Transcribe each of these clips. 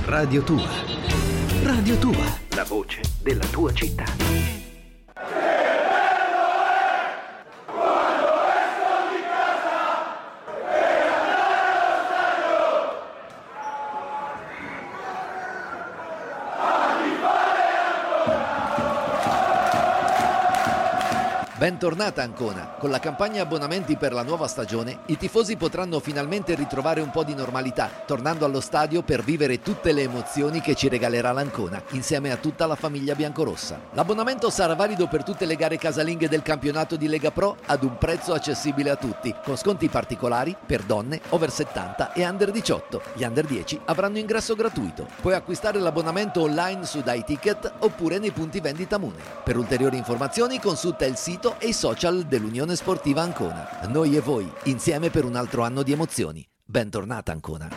Radio Tua. Radio Tua, la voce della tua città. Bentornata Ancona! Con la campagna abbonamenti per la nuova stagione, i tifosi potranno finalmente ritrovare un po' di normalità, tornando allo stadio per vivere tutte le emozioni che ci regalerà l'Ancona, insieme a tutta la famiglia biancorossa. L'abbonamento sarà valido per tutte le gare casalinghe del campionato di Lega Pro ad un prezzo accessibile a tutti, con sconti particolari per donne, over 70 e under 18. Gli under 10 avranno ingresso gratuito. Puoi acquistare l'abbonamento online su Dai Ticket oppure nei punti vendita Mune. Per ulteriori informazioni consulta il sito e i social dell'Unione Sportiva Ancona. Noi e voi, insieme per un altro anno di emozioni. Bentornata Ancona.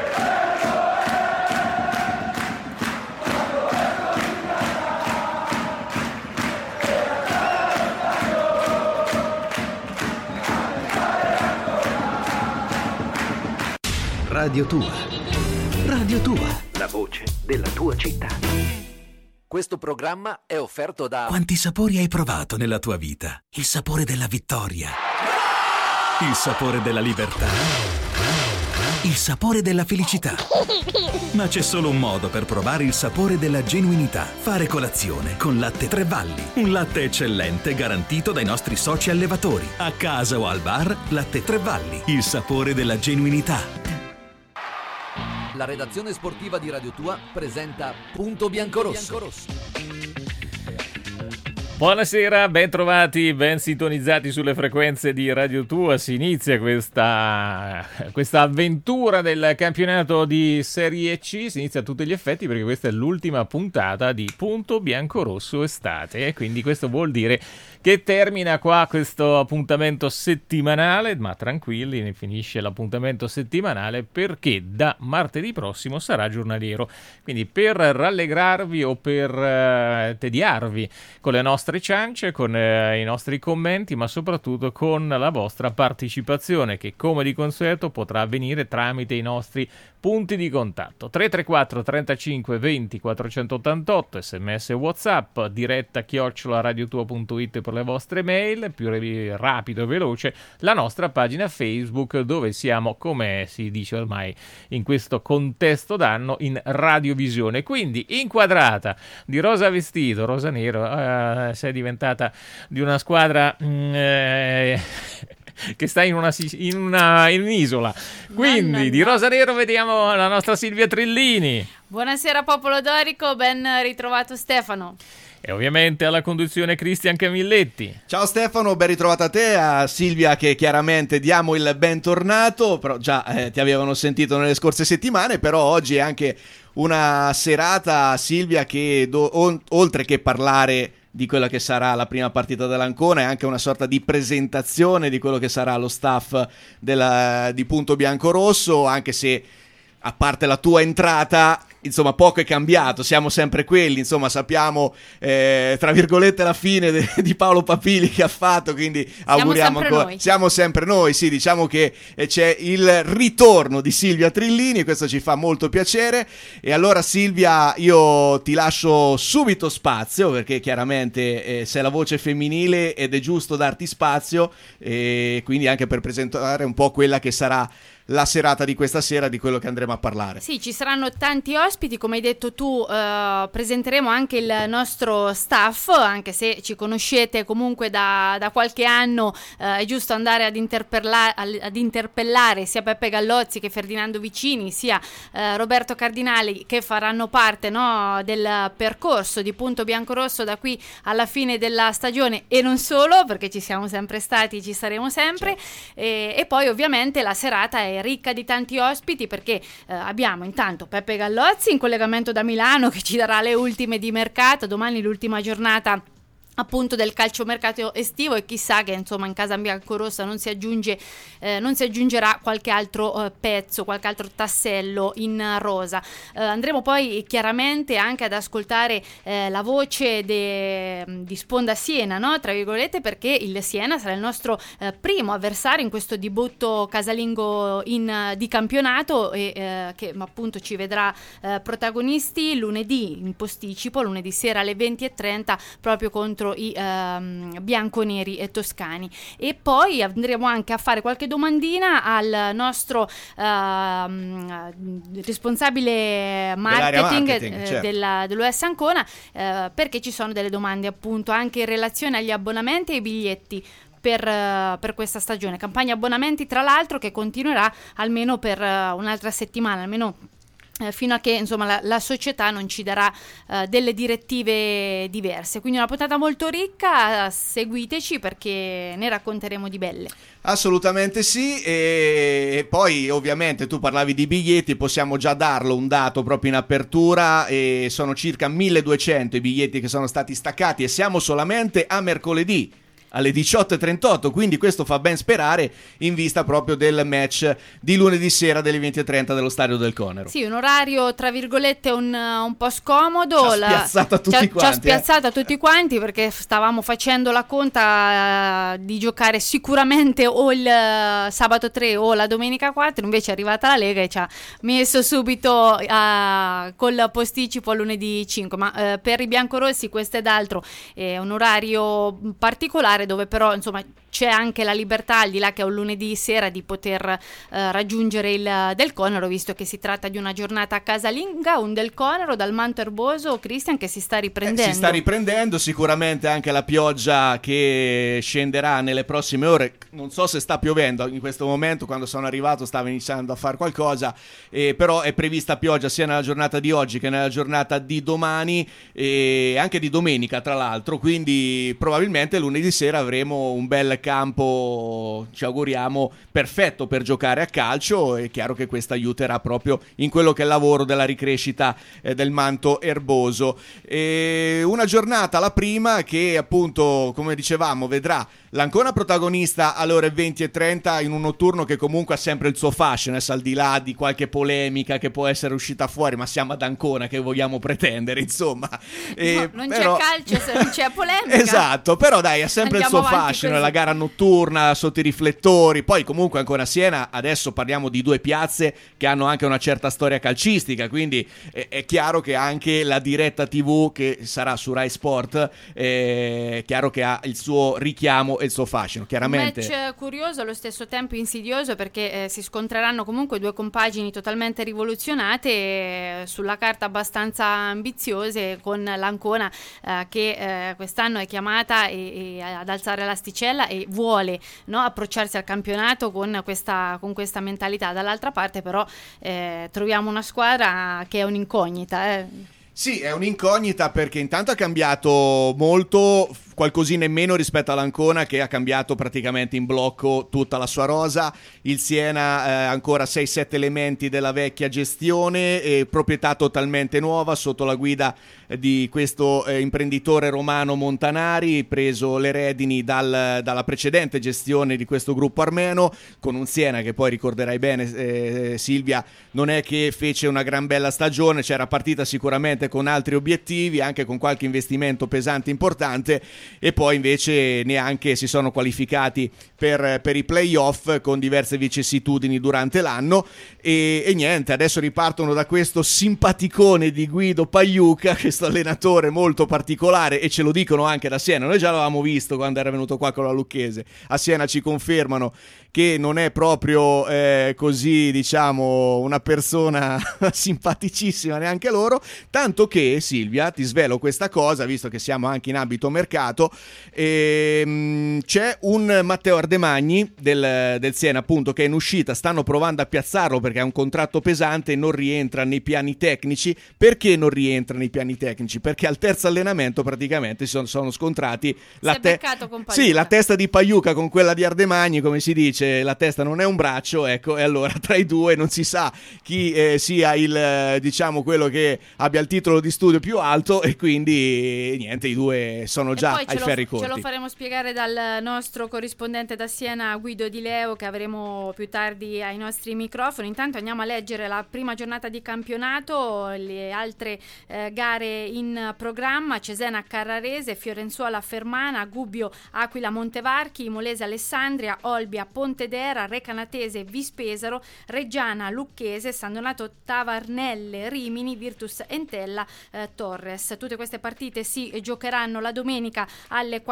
Radio Tua. Radio Tua, la voce della tua città. Questo programma è offerto da... Quanti sapori hai provato nella tua vita? Il sapore della vittoria, il sapore della libertà, il sapore della felicità. Ma c'è solo un modo per provare il sapore della genuinità: fare colazione con Latte Tre Valli. Un latte eccellente garantito dai nostri soci allevatori. A casa o al bar, Latte Tre Valli, il sapore della genuinità. La redazione sportiva di Radio Tua presenta Punto Biancorosso. Buonasera, ben trovati, ben sintonizzati sulle frequenze di Radio Tua. Si inizia questa avventura del campionato di Serie C, si inizia a tutti gli effetti perché questa è l'ultima puntata di Punto Biancorosso Estate e quindi questo vuol dire che termina qua questo appuntamento settimanale, ma tranquilli, ne finisce l'appuntamento settimanale perché da martedì prossimo sarà giornaliero. Quindi per rallegrarvi o per tediarvi con le nostre ciance, con i nostri commenti, ma soprattutto con la vostra partecipazione che come di consueto potrà avvenire tramite i nostri punti di contatto 334 35 20 488, sms e whatsapp, diretta @radiotua.it per le vostre mail, più rapido e veloce la nostra pagina Facebook dove siamo, come si dice ormai in questo contesto d'anno, in radiovisione, quindi inquadrata di rosa vestito, rosa nero, sei diventata di una squadra che sta in un'isola, quindi di rosa nero vediamo la nostra Silvia Trillini. Buonasera popolo dorico, ben ritrovato Stefano. E ovviamente alla conduzione Cristian Camilletti. Ciao Stefano, ben ritrovato a te, a Silvia che chiaramente diamo il bentornato, però già ti avevano sentito nelle scorse settimane, però oggi è anche una serata, Silvia, che oltre che parlare di quella che sarà la prima partita dell'Ancona è anche una sorta di presentazione di quello che sarà lo staff di Punto Biancorosso, anche se a parte la tua entrata insomma poco è cambiato, siamo sempre quelli, insomma sappiamo tra virgolette la fine di Paolo Papili che ha fatto, quindi auguriamo ancora, siamo sempre noi, sì, diciamo che c'è il ritorno di Silvia Trillini e questo ci fa molto piacere. E allora Silvia, io ti lascio subito spazio perché chiaramente sei la voce femminile ed è giusto darti spazio, e quindi anche per presentare un po' quella che sarà la serata di questa sera, di quello che andremo a parlare. Sì, ci saranno tanti ospiti, come hai detto tu, presenteremo anche il nostro staff, anche se ci conoscete comunque da qualche anno, è giusto andare ad interpellare sia Peppe Gallozzi che Ferdinando Vicini, sia Roberto Cardinali, che faranno parte, no, del percorso di Punto Biancorosso da qui alla fine della stagione, e non solo, perché ci siamo sempre stati e ci saremo sempre. E poi ovviamente la serata è ricca di tanti ospiti perché abbiamo intanto Peppe Gallozzi in collegamento da Milano che ci darà le ultime di mercato. Domani l'ultima giornata appunto del calciomercato estivo, e chissà che insomma in casa biancorossa non si aggiungerà qualche altro pezzo, qualche altro tassello in rosa. Andremo poi chiaramente anche ad ascoltare la voce di Sponda Siena, no? Tra virgolette, perché il Siena sarà il nostro primo avversario in questo debutto casalingo di campionato, e che appunto ci vedrà protagonisti lunedì in posticipo, lunedì sera alle 20:30, proprio contro i bianconeri e toscani. E poi andremo anche a fare qualche domandina al nostro responsabile marketing, certo, dell'US Ancona, perché ci sono delle domande appunto anche in relazione agli abbonamenti e ai biglietti per questa stagione, campagna abbonamenti tra l'altro che continuerà almeno per un'altra settimana, almeno fino a che insomma la società non ci darà delle direttive diverse. Quindi una puntata molto ricca, seguiteci perché ne racconteremo di belle. Assolutamente sì, e poi ovviamente tu parlavi di biglietti, possiamo già darlo un dato proprio in apertura, e sono circa 1200 i biglietti che sono stati staccati, e siamo solamente a mercoledì alle 18:38, quindi questo fa ben sperare in vista proprio del match di lunedì sera delle 20:30 dello Stadio del Conero. Sì, un orario tra virgolette un po' scomodo, ci ha spiazzato a tutti quanti perché stavamo facendo la conta di giocare sicuramente o il sabato 3 o la domenica 4, invece è arrivata la Lega e ci ha messo subito col posticipo a lunedì 5, ma per i biancorossi questo è d'altro, è un orario particolare dove però insomma c'è anche la libertà, al di là che è un lunedì sera, di poter raggiungere il Del Conero, visto che si tratta di una giornata casalinga, un Del Conero dal manto erboso, Cristian, che si sta riprendendo. Si sta riprendendo, sicuramente anche la pioggia che scenderà nelle prossime ore, non so se sta piovendo, in questo momento quando sono arrivato stava iniziando a fare qualcosa, però è prevista pioggia sia nella giornata di oggi che nella giornata di domani e anche di domenica tra l'altro, quindi probabilmente lunedì sera avremo un bel campo, ci auguriamo, perfetto per giocare a calcio. È chiaro che questo aiuterà proprio in quello che è il lavoro della ricrescita del manto erboso. Una giornata, la prima, che appunto, come dicevamo, vedrà l'Ancona protagonista alle ore 20:30 in un notturno che comunque ha sempre il suo fascino, al di là di qualche polemica che può essere uscita fuori, ma siamo ad Ancona, che vogliamo pretendere, insomma. Non c'è calcio se non c'è polemica. Esatto, però dai, ha sempre il suo fascino, la gara notturna sotto i riflettori. Poi comunque ancora Siena, adesso parliamo di due piazze che hanno anche una certa storia calcistica, quindi è chiaro che anche la diretta TV che sarà su Rai Sport è chiaro che ha il suo richiamo e il suo fascino, chiaramente. Un match curioso, allo stesso tempo insidioso, perché si scontreranno comunque due compagini totalmente rivoluzionate, sulla carta abbastanza ambiziose, con l'Ancona che quest'anno è chiamata ad alzare l'asticella e vuole, no, approcciarsi al campionato con questa mentalità. Dall'altra parte però troviamo una squadra che è un'incognita. Sì, è un'incognita perché intanto ha cambiato molto, qualcosina in meno rispetto all'Ancona, che ha cambiato praticamente in blocco tutta la sua rosa. Il Siena ancora 6-7 elementi della vecchia gestione e proprietà totalmente nuova sotto la guida di questo imprenditore romano Montanari, preso le redini dalla precedente gestione di questo gruppo armeno, con un Siena che poi ricorderai bene, Silvia, non è che fece una gran bella stagione, c'era partita sicuramente con altri obiettivi, anche con qualche investimento pesante importante, e poi invece neanche si sono qualificati per i playoff, con diverse vicissitudini durante l'anno, e niente, adesso ripartono da questo simpaticone di Guido Pagliuca, questo allenatore molto particolare, e ce lo dicono anche da Siena. Noi già l'avevamo visto quando era venuto qua con la Lucchese, a Siena ci confermano che non è proprio così, diciamo, una persona simpaticissima neanche loro, tanto che, Silvia, ti svelo questa cosa, visto che siamo anche in ambito mercato, c'è un Matteo Ardemagni del Siena, appunto, che è in uscita, stanno provando a piazzarlo perché ha un contratto pesante e non rientra nei piani tecnici. Perché non rientra nei piani tecnici? Perché al terzo allenamento praticamente sono scontrati la testa di Pagliuca con quella di Ardemagni, come si dice, dice la testa non è un braccio, ecco, e allora tra i due non si sa chi sia il, diciamo, quello che abbia il titolo di studio più alto, e quindi niente, i due sono già ai ferri corti. Ce lo faremo spiegare dal nostro corrispondente da Siena, Guido Di Leo, che avremo più tardi ai nostri microfoni. Intanto andiamo a leggere la prima giornata di campionato, le altre gare in programma: Cesena Carrarese, Fiorenzuola Fermana, Gubbio Aquila Montevarchi, Imolese Alessandria, Olbia Pontedera, Recanatese Vispesaro, Reggiana Lucchese, San Donato Tavarnelle Rimini, Virtus Entella Torres. Tutte queste partite si giocheranno la domenica alle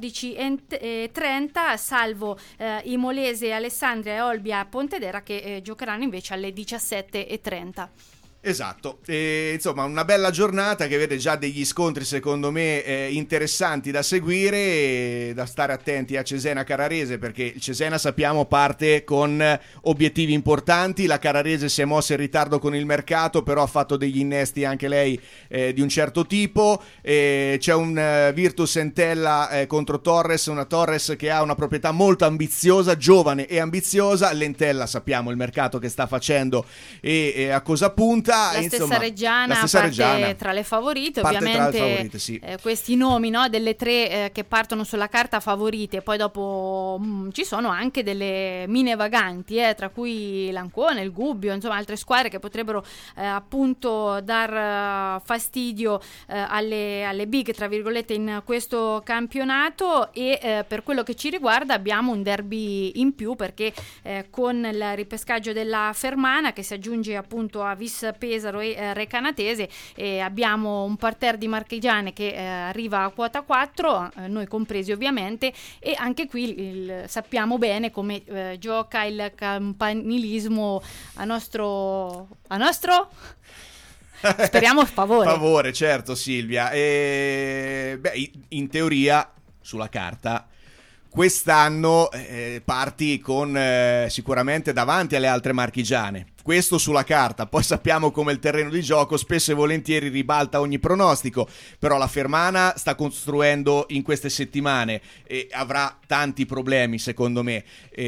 14:30, salvo Imolese Alessandria e Olbia Pontedera che giocheranno invece alle 17:30. Esatto, insomma una bella giornata che vede già degli scontri secondo me interessanti da seguire, e da stare attenti a Cesena Carrarese, perché il Cesena sappiamo parte con obiettivi importanti, la Carrarese si è mossa in ritardo con il mercato, però ha fatto degli innesti anche lei di un certo tipo, c'è un Virtus Entella contro Torres, una Torres che ha una proprietà molto ambiziosa, giovane e ambiziosa, l'Entella sappiamo il mercato che sta facendo e a cosa punta. La stessa Reggiana parte tra le favorite, ovviamente sì. Questi nomi, no, delle tre che partono sulla carta favorite, poi dopo ci sono anche delle mine vaganti, tra cui l'Ancona, il Gubbio, insomma altre squadre che potrebbero appunto dar fastidio alle big, tra virgolette, in questo campionato. E per quello che ci riguarda abbiamo un derby in più, perché con il ripescaggio della Fermana che si aggiunge appunto a Vispesaro e Recanatese, abbiamo un parterre di marchigiane che arriva a quota 4, noi compresi ovviamente, e anche qui sappiamo bene come gioca il campanilismo a nostro speriamo favore, certo Silvia, in teoria sulla carta quest'anno parti con sicuramente davanti alle altre marchigiane. Questo sulla carta, poi sappiamo come il terreno di gioco spesso e volentieri ribalta ogni pronostico, però la Fermana sta costruendo in queste settimane e avrà tanti problemi secondo me.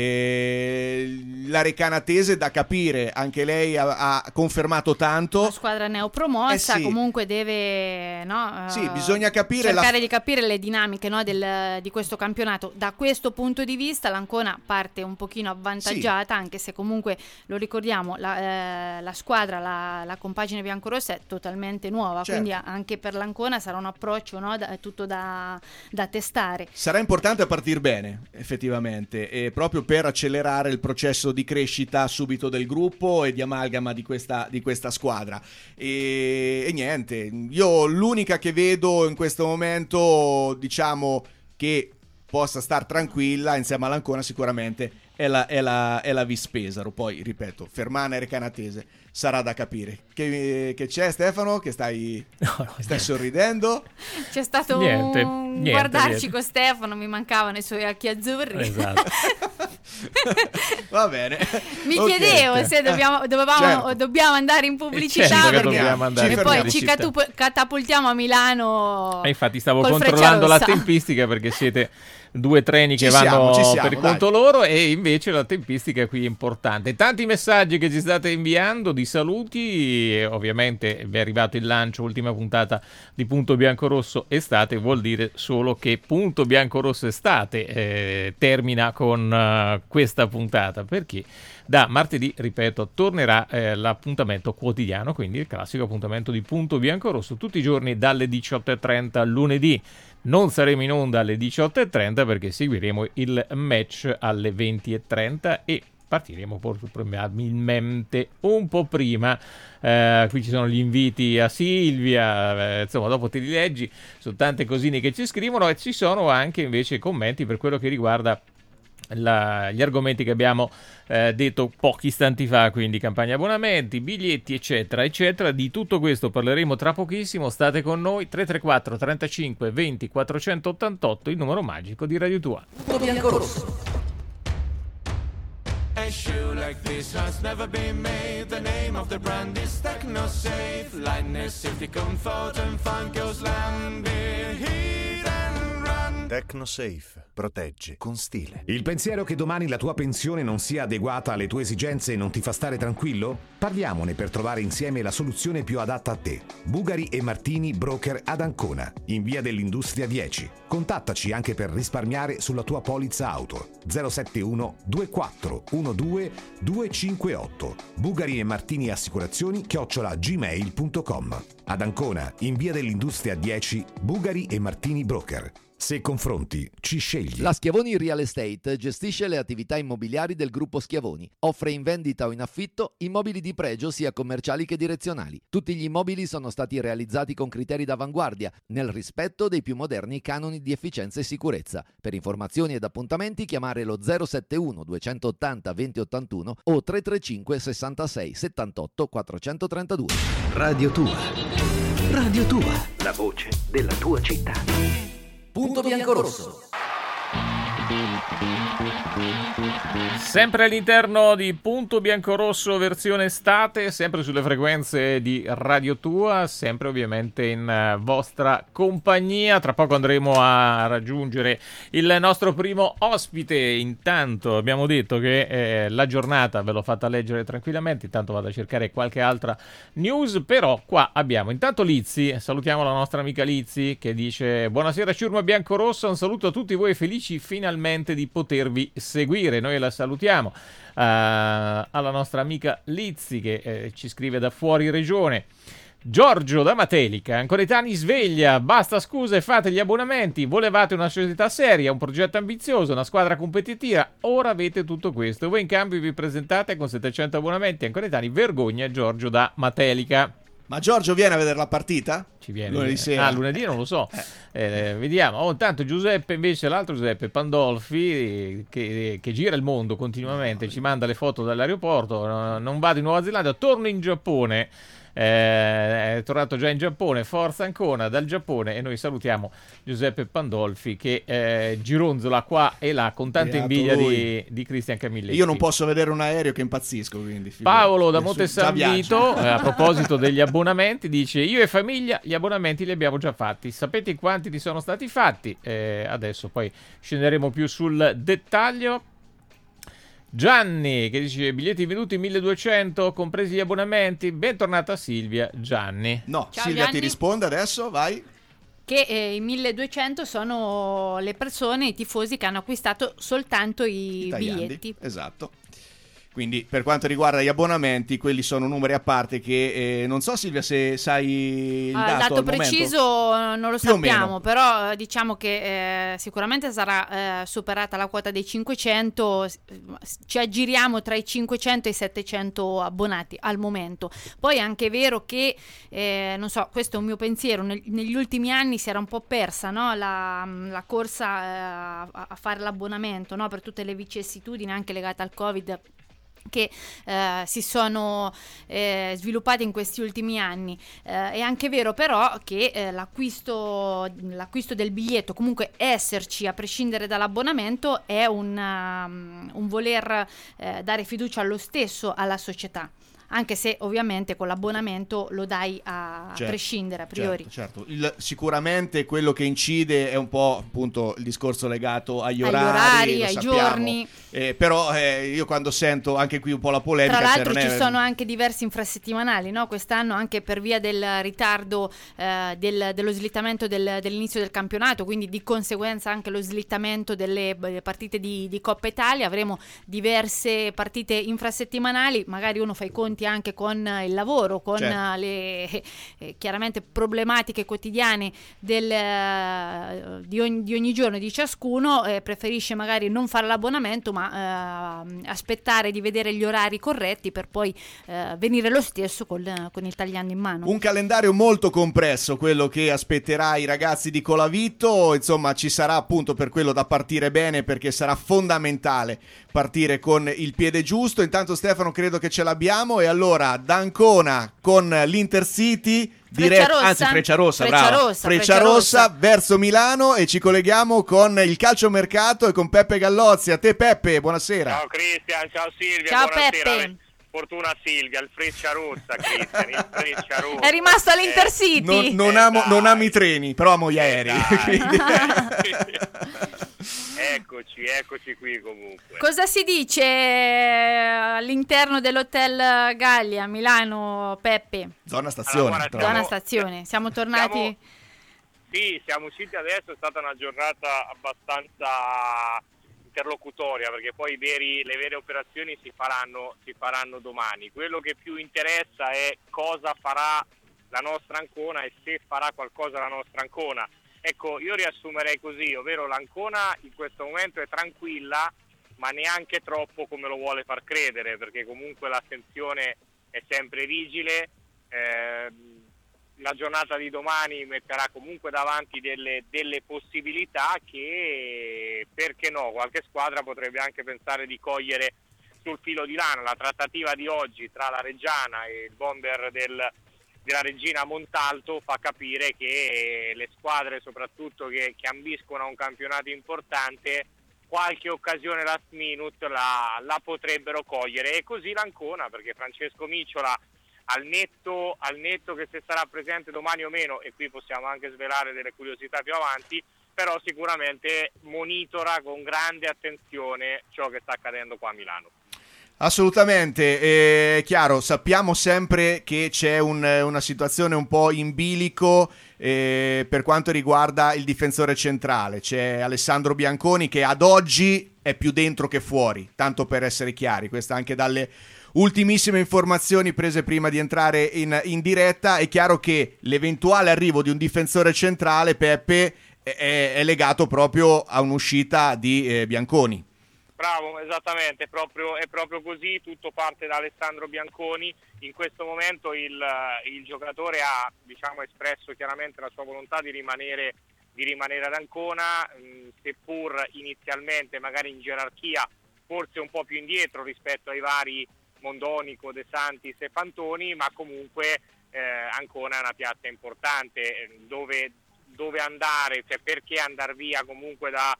La Recanatese da capire, anche lei ha confermato tanto. La squadra neopromossa sì. Comunque deve sì, bisogna capire cercare di capire le dinamiche, no, di questo campionato. Da questo punto di vista l'Ancona parte un pochino avvantaggiata, sì. Anche se comunque lo ricordiamo, la squadra, la compagine biancorossa è totalmente nuova, certo. Quindi anche per l'Ancona sarà un approccio, no, tutto da testare. Sarà importante partire bene effettivamente, proprio per accelerare il processo di crescita subito del gruppo e di amalgama di questa squadra, e niente, io l'unica che vedo in questo momento, diciamo, che possa star tranquilla insieme all'Ancona sicuramente è la Vispesaro. Poi ripeto, Fermana e Recanatese sarà da capire. Che c'è, Stefano? Che stai sorridendo? C'è stato un guardarci con Stefano, mi mancavano i suoi occhi azzurri. Esatto. Va bene. Mi chiedevo se dobbiamo andare in pubblicità, perché e poi ci catapultiamo a Milano. Infatti stavo controllando la tempistica, perché siete due treni che vanno per conto loro, e invece la tempistica qui è importante. Tanti messaggi che ci state inviando di saluti, e ovviamente vi è arrivato il lancio, ultima puntata di Punto Biancorosso Estate, vuol dire solo che Punto Biancorosso Estate termina con questa puntata, perché da martedì, ripeto, tornerà l'appuntamento quotidiano, quindi il classico appuntamento di Punto Biancorosso, tutti i giorni dalle 18:30 lunedì. Non saremo in onda alle 18:30 perché seguiremo il match alle 20:30 e partiremo probabilmente un po' prima. Qui ci sono gli inviti a Silvia, insomma dopo te li leggi, sono tante cosine che ci scrivono, e ci sono anche invece commenti per quello che riguarda gli argomenti che abbiamo detto pochi istanti fa, quindi campagna abbonamenti, biglietti eccetera eccetera. Di tutto questo parleremo tra pochissimo, state con noi. 334 35 20 488, il numero magico di Radio Tua. A shoe like this has never been made. The name of the brand is TechnoSafe. Lightness, safety, comfort and fun goes land. Heat and run. TechnoSafe. Protegge con stile. Il pensiero che domani la tua pensione non sia adeguata alle tue esigenze non ti fa stare tranquillo? Parliamone per trovare insieme la soluzione più adatta a te. Bugari e Martini Broker ad Ancona, in via dell'Industria 10. Contattaci anche per risparmiare sulla tua polizza auto. 071 24 12 258. Bugari e Martini Assicurazioni @gmail.com. Ad Ancona, in via dell'Industria 10, Bugari e Martini Broker. Se confronti, ci scegli. La Schiavoni Real Estate gestisce le attività immobiliari del gruppo Schiavoni. Offre in vendita o in affitto immobili di pregio sia commerciali che direzionali. Tutti gli immobili sono stati realizzati con criteri d'avanguardia, nel rispetto dei più moderni canoni di efficienza e sicurezza. Per informazioni ed appuntamenti chiamare lo 071 280 2081 o 335 66 78 432. Radio Tua. Radio Tua. La voce della tua città. Punto biancorosso. Sempre all'interno di Punto Biancorosso versione estate, sempre sulle frequenze di Radio Tua, sempre ovviamente in vostra compagnia. Tra poco andremo a raggiungere il nostro primo ospite. Intanto abbiamo detto che la giornata ve l'ho fatta leggere tranquillamente, intanto vado a cercare qualche altra news, però qua abbiamo intanto Lizzi. Salutiamo la nostra amica Lizzi che dice: buonasera Ciurma Biancorossa, un saluto a tutti voi felici finalmente di potervi seguire. Noi la salutiamo alla nostra amica Lizzi che ci scrive da fuori regione. Giorgio da Matelica: Anconetani sveglia, basta scuse, fate gli abbonamenti, volevate una società seria, un progetto ambizioso, una squadra competitiva, ora avete tutto questo, voi in cambio vi presentate con 700 abbonamenti. Anconetani, vergogna. Giorgio da Matelica. Ma Giorgio viene a vedere la partita? Ci viene lunedì sera. Lunedì non lo so. Vediamo. Intanto Giuseppe, invece, l'altro Giuseppe Pandolfi, che gira il mondo continuamente, ci manda le foto dall'aeroporto. Non vado in Nuova Zelanda, torno in Giappone. È tornato già in Giappone, forza Ancona dal Giappone, e noi salutiamo Giuseppe Pandolfi che gironzola qua e là con tanta invidia di Cristian Camilletti. Io non posso vedere un aereo che impazzisco, quindi Paolo da Monte San Vito a proposito degli abbonamenti dice: io e famiglia gli abbonamenti li abbiamo già fatti, sapete quanti li sono stati fatti? Adesso poi scenderemo più sul dettaglio. Gianni che dice: biglietti venduti 1200 compresi gli abbonamenti. Bentornata Silvia. Gianni. No, Ciao, Silvia Gianni. ti risponde adesso, vai. Che i 1200 sono le persone, i tifosi che hanno acquistato soltanto i Italiani. biglietti. Esatto. Quindi per quanto riguarda gli abbonamenti, quelli sono numeri a parte che non so Silvia se sai il dato al preciso momento. non lo Più o sappiamo, meno. però diciamo che sicuramente sarà superata la quota dei 500, ci aggiriamo tra i 500 e i 700 abbonati al momento. Poi è anche vero che, non so, questo è un mio pensiero, negli ultimi anni si era un po' persa, no? la corsa a fare l'abbonamento, no? Per tutte le vicissitudini anche legate al Covid che si sono sviluppati in questi ultimi anni. È anche vero però che l'acquisto del biglietto, comunque esserci a prescindere dall'abbonamento, è un voler dare fiducia allo stesso alla società, anche se ovviamente con l'abbonamento lo dai a prescindere a priori. Certo. Sicuramente quello che incide è un po' appunto il discorso legato agli orari, ai sappiamo. giorni. Però io quando sento anche qui un po' la polemica, tra l'altro ci sono anche diversi infrasettimanali, no? Quest'anno anche per via del ritardo dello slittamento dell'inizio del campionato, quindi di conseguenza anche lo slittamento delle partite di Coppa Italia, avremo diverse partite infrasettimanali, magari uno fa i conti anche con il lavoro, con le chiaramente problematiche quotidiane di ogni giorno di ciascuno, preferisce magari non fare l'abbonamento ma aspettare di vedere gli orari corretti per poi venire lo stesso con il tagliando in mano. Un calendario molto compresso quello che aspetterà i ragazzi di Colavito, insomma ci sarà appunto per quello da partire bene, perché sarà fondamentale partire con il piede giusto. Intanto Stefano credo che ce l'abbiamo, e allora da Ancona con l'Intercity Frecciarossa verso Milano, e ci colleghiamo con il calciomercato e con Peppe Gallozzi. A te Peppe, buonasera. Ciao Cristian, ciao Silvia, ciao buonasera. Peppe. Fortuna a Silvia, il Frecciarossa, Cristian, il Frecciarossa. È rimasto all'Intercity. Non amo i treni, però amo gli aerei. Eccoci qui comunque. Cosa si dice all'interno dell'Hotel Gallia a Milano, Peppe? Zona stazione. Zona stazione. Siamo tornati? Siamo usciti adesso, è stata una giornata abbastanza interlocutoria, perché poi le vere operazioni si faranno domani. Quello che più interessa è cosa farà la nostra Ancona e se farà qualcosa la nostra Ancona. Ecco, io riassumerei così, ovvero l'Ancona in questo momento è tranquilla, ma neanche troppo come lo vuole far credere, perché comunque la tensione è sempre vigile. La giornata di domani metterà comunque davanti delle possibilità che, perché no, qualche squadra potrebbe anche pensare di cogliere sul filo di lana. La trattativa di oggi tra la Reggiana e il bomber della Regina Montalto fa capire che le squadre, soprattutto che ambiscono a un campionato importante, qualche occasione last minute la potrebbero cogliere, e così l'Ancona, perché Francesco Micciola, al netto che se sarà presente domani o meno, e qui possiamo anche svelare delle curiosità più avanti, però sicuramente monitora con grande attenzione ciò che sta accadendo qua a Milano. Assolutamente, è chiaro, sappiamo sempre che c'è una situazione un po' in bilico per quanto riguarda il difensore centrale. C'è Alessandro Bianconi che ad oggi è più dentro che fuori, tanto per essere chiari, questa anche dalle ultimissime informazioni prese prima di entrare in diretta. È chiaro che l'eventuale arrivo di un difensore centrale, Peppe, è legato proprio a un'uscita di Bianconi. Bravo, esattamente, è proprio così, tutto parte da Alessandro Bianconi. In questo momento il giocatore ha, espresso chiaramente la sua volontà di rimanere ad Ancona, seppur inizialmente magari in gerarchia forse un po' più indietro rispetto ai vari Mondonico, De Santis e Fantoni, ma comunque Ancona è una piazza importante, dove andare, cioè perché andare via comunque da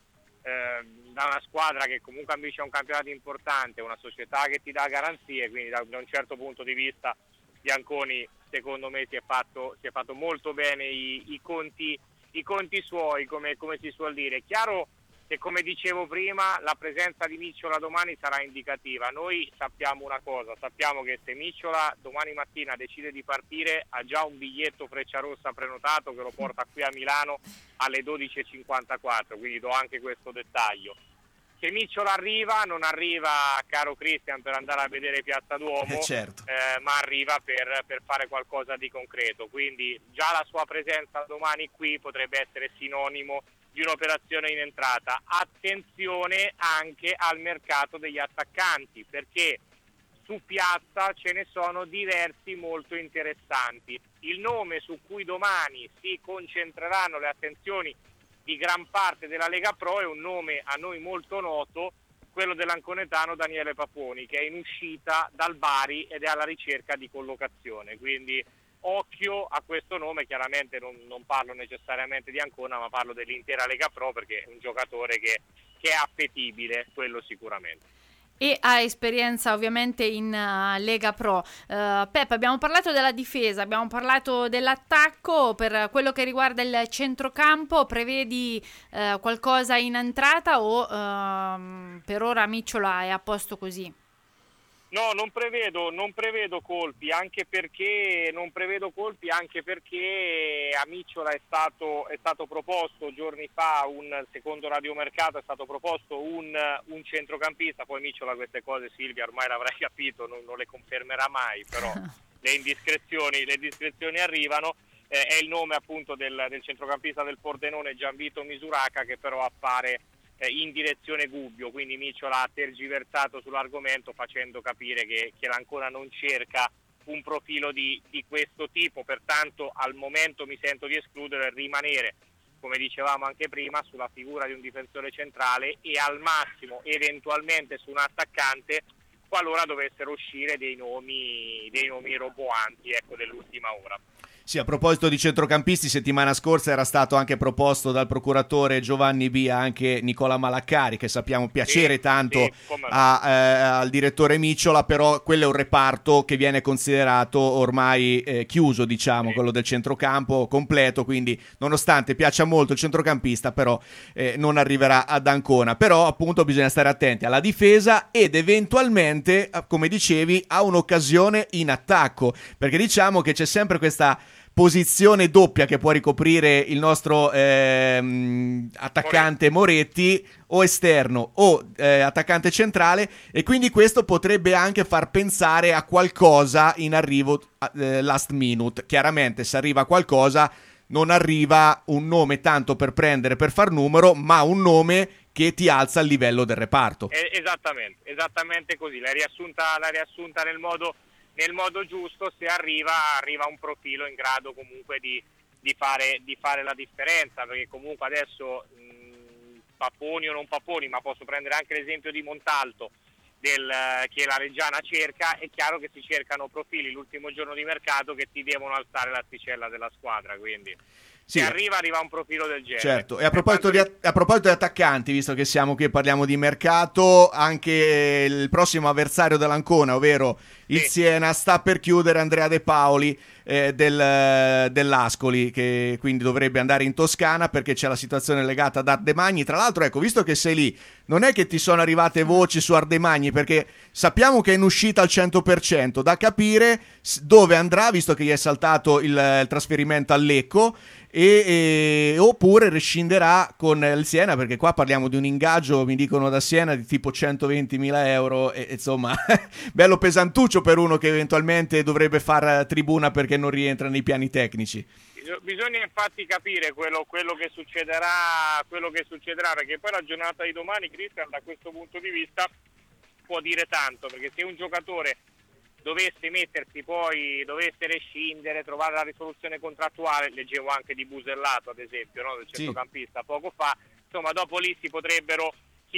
una squadra che comunque ambisce a un campionato importante, una società che ti dà garanzie, quindi da un certo punto di vista Bianconi secondo me si è fatto molto bene i conti suoi, come si suol dire. È chiaro che, come dicevo prima, la presenza di Micciola domani sarà indicativa. Noi sappiamo una cosa, sappiamo che se Micciola domani mattina decide di partire ha già un biglietto Frecciarossa prenotato che lo porta qui a Milano alle 12.54, quindi do anche questo dettaglio. Se Micciola non arriva, caro Cristian, per andare a vedere Piazza Duomo, certo. Ma arriva per fare qualcosa di concreto, quindi già la sua presenza domani qui potrebbe essere sinonimo di un'operazione in entrata. Attenzione anche al mercato degli attaccanti, perché su piazza ce ne sono diversi molto interessanti. Il nome su cui domani si concentreranno le attenzioni di gran parte della Lega Pro è un nome a noi molto noto, quello dell'anconetano Daniele Paponi, che è in uscita dal Bari ed è alla ricerca di collocazione, quindi occhio a questo nome. Chiaramente non parlo necessariamente di Ancona, ma parlo dell'intera Lega Pro, perché è un giocatore che è appetibile, quello sicuramente. E ha esperienza ovviamente in Lega Pro. Peppe, abbiamo parlato della difesa, abbiamo parlato dell'attacco. Per quello che riguarda il centrocampo, prevedi qualcosa in entrata o per ora Micciola è a posto così? No, non prevedo colpi, anche perché a Micciola è stato proposto giorni fa, secondo Radiomercato è stato proposto un centrocampista. Poi Micciola queste cose, Silvia, ormai l'avrai capito, non le confermerà mai, però le indiscrezioni arrivano. È il nome appunto del centrocampista del Pordenone, Gianvito Misuraca, che però appare in direzione Gubbio, quindi Micciola ha tergiversato sull'argomento facendo capire che l'Ancona non cerca un profilo di questo tipo. Pertanto al momento mi sento di escludere, rimanere, come dicevamo anche prima, sulla figura di un difensore centrale e al massimo eventualmente su un attaccante, qualora dovessero uscire dei nomi roboanti, dell'ultima ora. Sì, a proposito di centrocampisti, settimana scorsa era stato anche proposto dal procuratore Giovanni Bia anche Nicola Malaccari, che sappiamo piacere tanto al direttore Micciola, però quello è un reparto che viene considerato ormai chiuso, diciamo, quello del centrocampo completo, quindi nonostante piaccia molto il centrocampista, però non arriverà ad Ancona. Però appunto bisogna stare attenti alla difesa ed eventualmente, come dicevi, a un'occasione in attacco, perché diciamo che c'è sempre questa posizione doppia che può ricoprire il nostro attaccante Moretti, o esterno o attaccante centrale, e quindi questo potrebbe anche far pensare a qualcosa in arrivo last minute. Chiaramente se arriva qualcosa non arriva un nome tanto per prendere, per far numero, ma un nome che ti alza il livello del reparto. Esattamente così, l'hai riassunta nel modo giusto. Se arriva un profilo in grado comunque di fare la differenza, perché comunque adesso Papponi o non Papponi, ma posso prendere anche l'esempio di Montalto che la Reggiana cerca. È chiaro che si cercano profili l'ultimo giorno di mercato che ti devono alzare l'asticella della squadra, quindi sì, se arriva un profilo del genere. Certo. E a proposito di attaccanti, visto che siamo qui e parliamo di mercato, anche il prossimo avversario dell'Ancona, ovvero il Siena, sta per chiudere Andrea De Paoli dell'Ascoli, che quindi dovrebbe andare in Toscana perché c'è la situazione legata ad Ardemagni. Tra l'altro, ecco, visto che sei lì, non è che ti sono arrivate voci su Ardemagni, perché sappiamo che è in uscita al 100%, da capire dove andrà, visto che gli è saltato il trasferimento al Lecco, oppure rescinderà con il Siena, perché qua parliamo di un ingaggio, mi dicono da Siena, di tipo 120.000 euro, e insomma bello pesantuccio per uno che eventualmente dovrebbe far tribuna perché non rientra nei piani tecnici. Bisogna infatti capire quello che succederà, perché poi la giornata di domani, Cristian, da questo punto di vista può dire tanto, perché se un giocatore dovesse rescindere, trovare la risoluzione contrattuale, leggevo anche di Busellato ad esempio, no? Del centrocampista poco fa, insomma dopo lì si potrebbero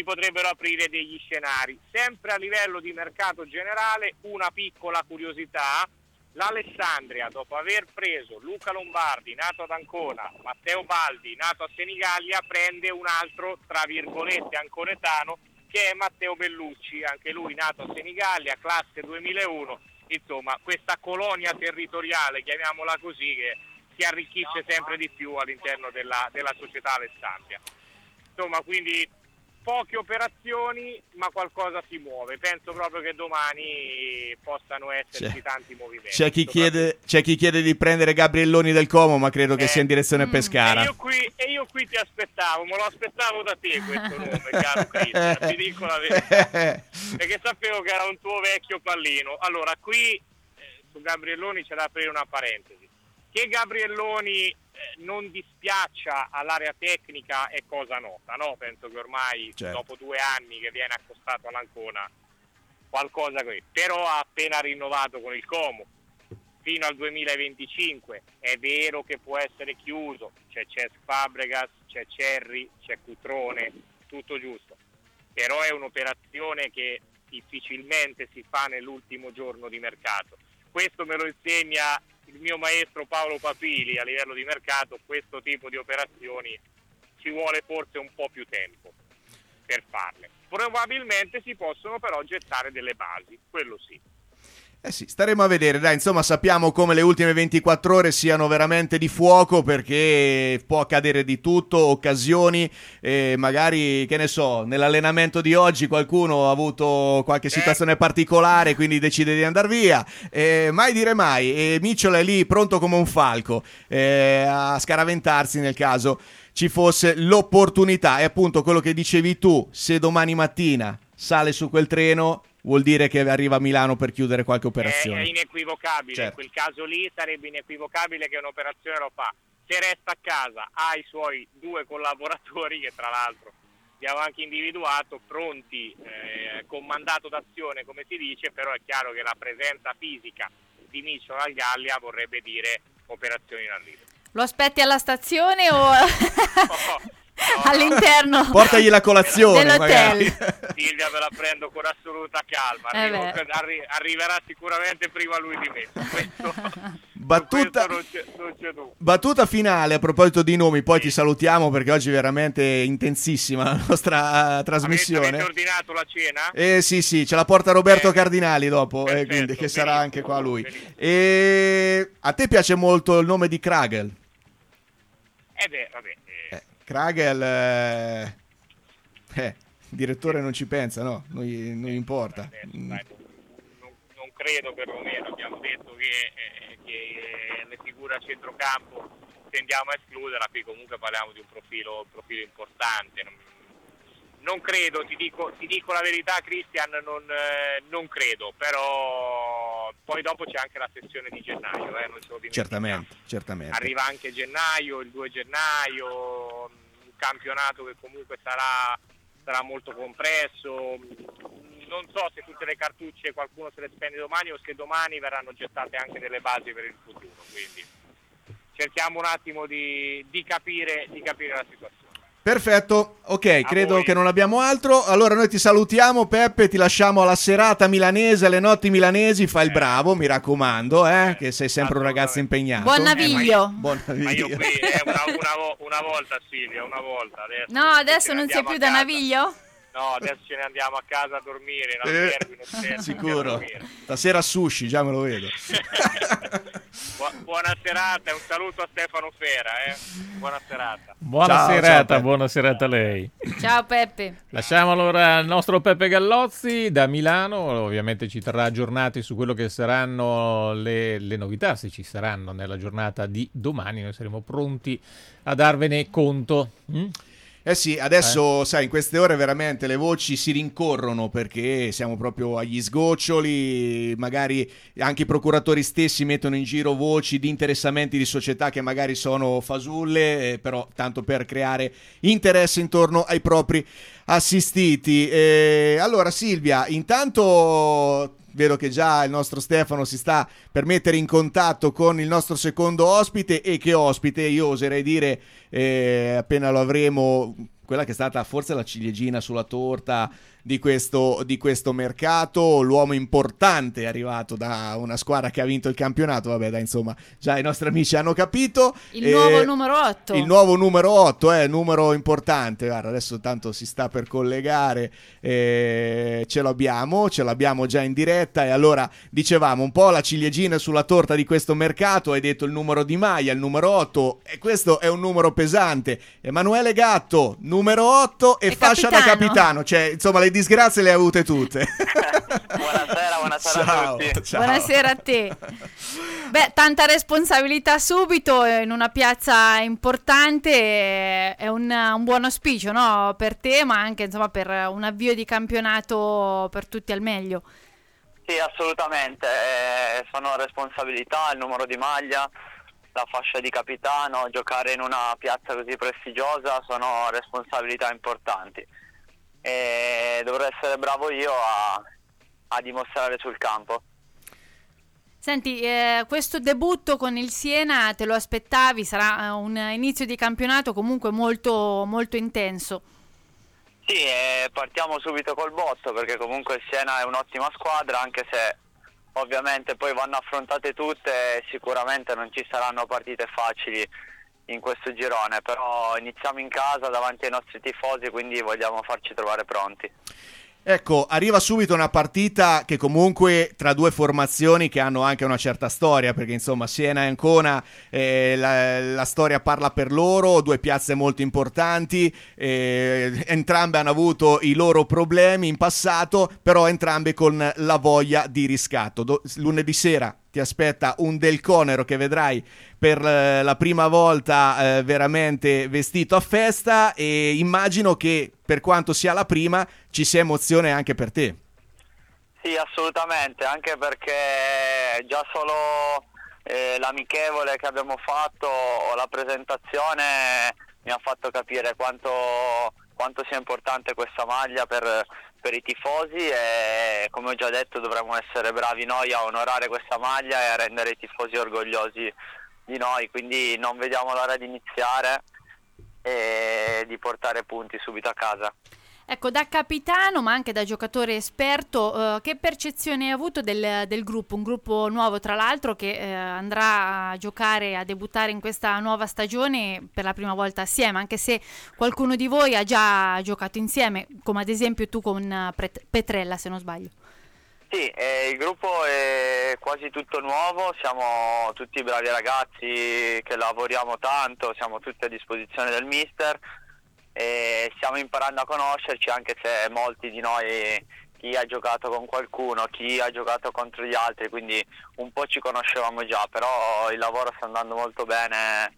aprire degli scenari. Sempre a livello di mercato generale, una piccola curiosità: l'Alessandria, dopo aver preso Luca Lombardi, nato ad Ancona, Matteo Baldi, nato a Senigallia, prende un altro, tra virgolette, anconetano, che è Matteo Bellucci, anche lui nato a Senigallia, classe 2001, insomma questa colonia territoriale, chiamiamola così, che si arricchisce sempre di più all'interno della società Alessandria. Insomma, quindi poche operazioni, ma qualcosa si muove. Penso proprio che domani possano esserci tanti movimenti. C'è chi chiede di prendere Gabrielloni del Como, ma credo che sia in direzione Pescara. E io qui ti aspettavo, me lo aspettavo da te questo nome, caro Cristian, ti dico la verità, perché sapevo che era un tuo vecchio pallino. Allora, qui su Gabrielloni c'è da aprire una parentesi. Che Gabrielloni non dispiaccia all'area tecnica è cosa nota, no? Penso che ormai dopo 2 anni che viene accostato all'Ancona qualcosa così, però ha appena rinnovato con il Como fino al 2025. È vero che può essere chiuso, c'è Cesc Fabregas, c'è Cerri, c'è Cutrone, tutto giusto, però è un'operazione che difficilmente si fa nell'ultimo giorno di mercato. Questo me lo insegna il mio maestro Paolo Papili. A livello di mercato questo tipo di operazioni ci vuole forse un po' più tempo per farle. Probabilmente si possono però gettare delle basi, quello sì. Sì, staremo a vedere, dai, insomma sappiamo come le ultime 24 ore siano veramente di fuoco, perché può accadere di tutto, occasioni, magari, che ne so, nell'allenamento di oggi qualcuno ha avuto qualche situazione particolare, quindi decide di andare via, mai dire mai, e Micciola è lì pronto come un falco a scaraventarsi nel caso ci fosse l'opportunità. E appunto quello che dicevi tu, se domani mattina sale su quel treno vuol dire che arriva a Milano per chiudere qualche operazione. È inequivocabile, certo. In quel caso lì sarebbe inequivocabile che un'operazione lo fa. Se resta a casa ha i suoi 2 collaboratori, che tra l'altro abbiamo anche individuato, pronti, con mandato d'azione come si dice, però è chiaro che la presenza fisica di Micciola al Gallia vorrebbe dire operazioni in arrivo. Lo aspetti alla stazione o... all'interno portagli la colazione dell'hotel. Silvia me la prendo con assoluta calma, arriverà sicuramente prima lui di me. Battuta non c'è dubbio. Battuta finale a proposito di nomi, poi ti salutiamo perché oggi è veramente intensissima la nostra trasmissione. Avete ordinato la cena? Sì, ce la porta Roberto Cardinali dopo, quindi che sarà anche qua lui. E a te piace molto il nome di Kragel? Vabbè. Kragel, il direttore non ci pensa, no? Non importa. Non credo, perlomeno abbiamo detto che le figure a centrocampo tendiamo a escluderla, qui comunque parliamo di un profilo importante. Non credo, ti dico la verità, Christian, non credo, però poi dopo c'è anche la sessione di gennaio, non ce lo dimentichiamo. Certamente. Arriva anche gennaio, il 2 gennaio, un campionato che comunque sarà molto compresso. Non so se tutte le cartucce qualcuno se le spende domani o se domani verranno gettate anche delle basi per il futuro, quindi cerchiamo un attimo di capire la situazione. Perfetto, ok, credo che non abbiamo altro. Allora noi ti salutiamo, Peppe, ti lasciamo alla serata milanese, alle notti milanesi, fai il bravo, mi raccomando, che sei sempre un ragazzo impegnato. Buon naviglio. Buon naviglio. Ma io qui una volta, Silvia, una volta. Adesso non sei più da naviglio? No, adesso ce ne andiamo a casa a dormire, sicuro. Stasera sushi, già me lo vedo. Buona serata e un saluto a Stefano Fera, Buona serata. Buona serata a lei. Ciao Peppe. Lasciamo allora il nostro Peppe Gallozzi da Milano, ovviamente ci terrà aggiornati su quello che saranno le novità, se ci saranno nella giornata di domani, noi saremo pronti a darvene conto. Sì, adesso sai, in queste ore veramente le voci si rincorrono perché siamo proprio agli sgoccioli, magari anche i procuratori stessi mettono in giro voci di interessamenti di società che magari sono fasulle, però tanto per creare interesse intorno ai propri assistiti. Allora Silvia, intanto vedo che già il nostro Stefano si sta per mettere in contatto con il nostro secondo ospite, e che ospite, io oserei dire, appena lo avremo, quella che è stata forse la ciliegina sulla torta di questo mercato, l'uomo importante è arrivato da una squadra che ha vinto il campionato, vabbè dai, insomma, già i nostri amici hanno capito. Il nuovo numero 8. Il nuovo numero 8 è numero importante, guarda, adesso tanto si sta per collegare, ce l'abbiamo già in diretta, e allora dicevamo un po' la ciliegina sulla torta di questo mercato, hai detto il numero di maglia, il numero 8, e questo è un numero pesante. Emanuele Gatto, numero 8 e fascia da capitano, cioè insomma le disgrazie le ha avute tutte. Buonasera a tutti. Ciao. Buonasera a te. Beh, tanta responsabilità subito in una piazza importante, è un buon auspicio, no? Per te, ma anche insomma per un avvio di campionato per tutti al meglio. Sì, assolutamente, sono responsabilità, il numero di maglia, la fascia di capitano, giocare in una piazza così prestigiosa sono responsabilità importanti. E dovrò essere bravo io a dimostrare sul campo. Senti, questo debutto con il Siena te lo aspettavi? Sarà un inizio di campionato comunque molto, molto intenso. Sì, partiamo subito col botto, perché comunque il Siena è un'ottima squadra, anche se ovviamente poi vanno affrontate tutte e sicuramente non ci saranno partite facili in questo girone, però iniziamo in casa davanti ai nostri tifosi, quindi vogliamo farci trovare pronti. Ecco, arriva subito una partita che comunque tra due formazioni che hanno anche una certa storia, perché insomma Siena e Ancona, la storia parla per loro, due piazze molto importanti, entrambe hanno avuto i loro problemi in passato, però entrambe con la voglia di riscatto. Lunedì sera ti aspetta un Del Conero che vedrai per la prima volta veramente vestito a festa, e immagino che per quanto sia la prima ci sia emozione anche per te. Sì, assolutamente, anche perché già solo l'amichevole che abbiamo fatto o la presentazione mi ha fatto capire quanto sia importante questa maglia per i tifosi, e come ho già detto dovremmo essere bravi noi a onorare questa maglia e a rendere i tifosi orgogliosi di noi, quindi non vediamo l'ora di iniziare e di portare punti subito a casa. Ecco, da capitano ma anche da giocatore esperto, che percezione hai avuto del gruppo? Un gruppo nuovo tra l'altro che andrà a giocare, a debuttare in questa nuova stagione per la prima volta assieme, anche se qualcuno di voi ha già giocato insieme, come ad esempio tu con Petrella, se non sbaglio. Sì, il gruppo è quasi tutto nuovo, siamo tutti bravi ragazzi che lavoriamo tanto, siamo tutti a disposizione del mister e stiamo imparando a conoscerci, anche se molti di noi, chi ha giocato con qualcuno, chi ha giocato contro gli altri, quindi un po' ci conoscevamo già, però il lavoro sta andando molto bene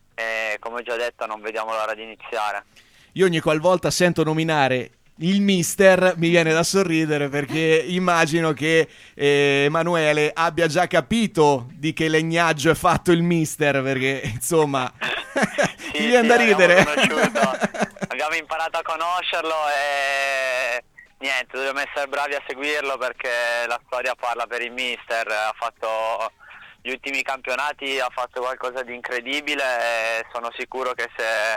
e come ho già detto non vediamo l'ora di iniziare. Io ogni qualvolta sento nominare il mister mi viene da sorridere, perché immagino che Emanuele abbia già capito di che legnaggio è fatto il mister, perché insomma Sì, mi viene da ridere. Abbiamo imparato a conoscerlo e niente, dobbiamo essere bravi a seguirlo perché la storia parla per il mister. Ha fatto gli ultimi campionati, ha fatto qualcosa di incredibile e sono sicuro che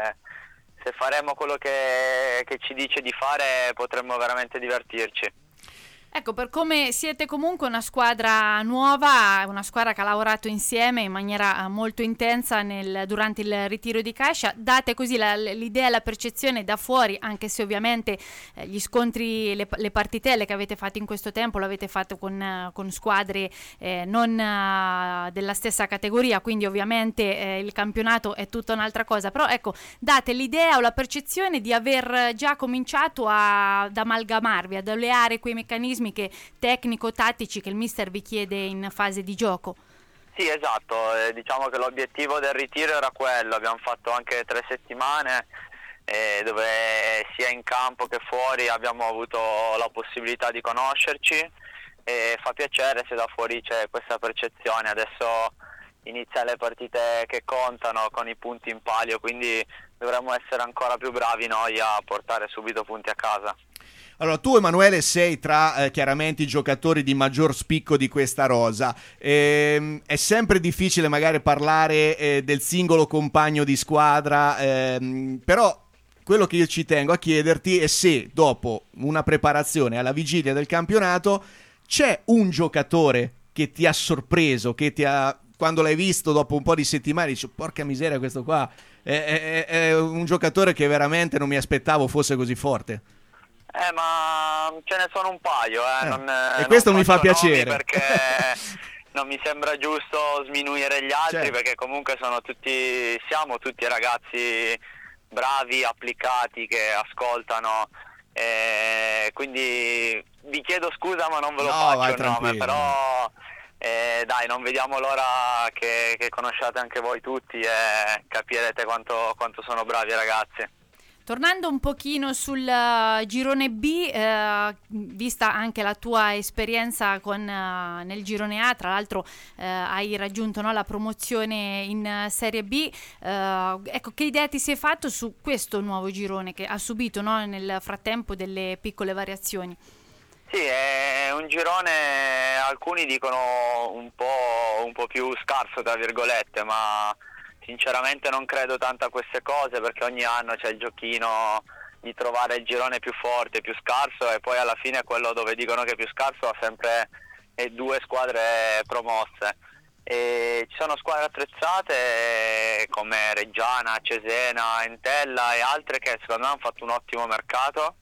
se faremo quello che ci dice di fare potremmo veramente divertirci. Ecco, per come siete comunque una squadra nuova, una squadra che ha lavorato insieme in maniera molto intensa durante il ritiro di Cascia, date così l'idea e la percezione da fuori, anche se ovviamente gli scontri, le partitelle che avete fatto in questo tempo l'avete fatto con squadre non della stessa categoria, quindi ovviamente il campionato è tutta un'altra cosa, però ecco, date l'idea o la percezione di aver già cominciato ad amalgamarvi, ad alleare quei meccanismi tecnico-tattici che il mister vi chiede in fase di gioco. Sì, esatto, diciamo che l'obiettivo del ritiro era quello, abbiamo fatto anche 3 settimane dove sia in campo che fuori abbiamo avuto la possibilità di conoscerci e fa piacere se da fuori c'è questa percezione. Adesso iniziano le partite che contano con i punti in palio, quindi dovremmo essere ancora più bravi noi a portare subito punti a casa. Allora, tu Emanuele sei tra chiaramente i giocatori di maggior spicco di questa rosa. È sempre difficile magari parlare del singolo compagno di squadra, però quello che io ci tengo a chiederti è se dopo una preparazione alla vigilia del campionato c'è un giocatore che ti ha sorpreso, che ti ha, quando l'hai visto dopo un po' di settimane dici porca miseria, questo qua è un giocatore che veramente non mi aspettavo fosse così forte. Ma ce ne sono un paio, e questo mi fa piacere perché non mi sembra giusto sminuire gli altri, certo. Perché comunque siamo tutti ragazzi bravi, applicati, che ascoltano, quindi vi chiedo scusa ma non ve lo faccio il nome, però dai, non vediamo l'ora che conosciate anche voi tutti e capirete quanto sono bravi ragazzi. Tornando un pochino sul girone B, vista anche la tua esperienza nel girone A, tra l'altro hai raggiunto la promozione in Serie B, ecco, che idea ti sei fatto su questo nuovo girone che ha subito nel frattempo delle piccole variazioni? Sì, è un girone, alcuni dicono un po' più scarso tra virgolette, ma sinceramente non credo tanto a queste cose perché ogni anno c'è il giochino di trovare il girone più forte, più scarso e poi alla fine quello dove dicono che è più scarso ha sempre 2 squadre promosse. E ci sono squadre attrezzate come Reggiana, Cesena, Entella e altre che secondo me hanno fatto un ottimo mercato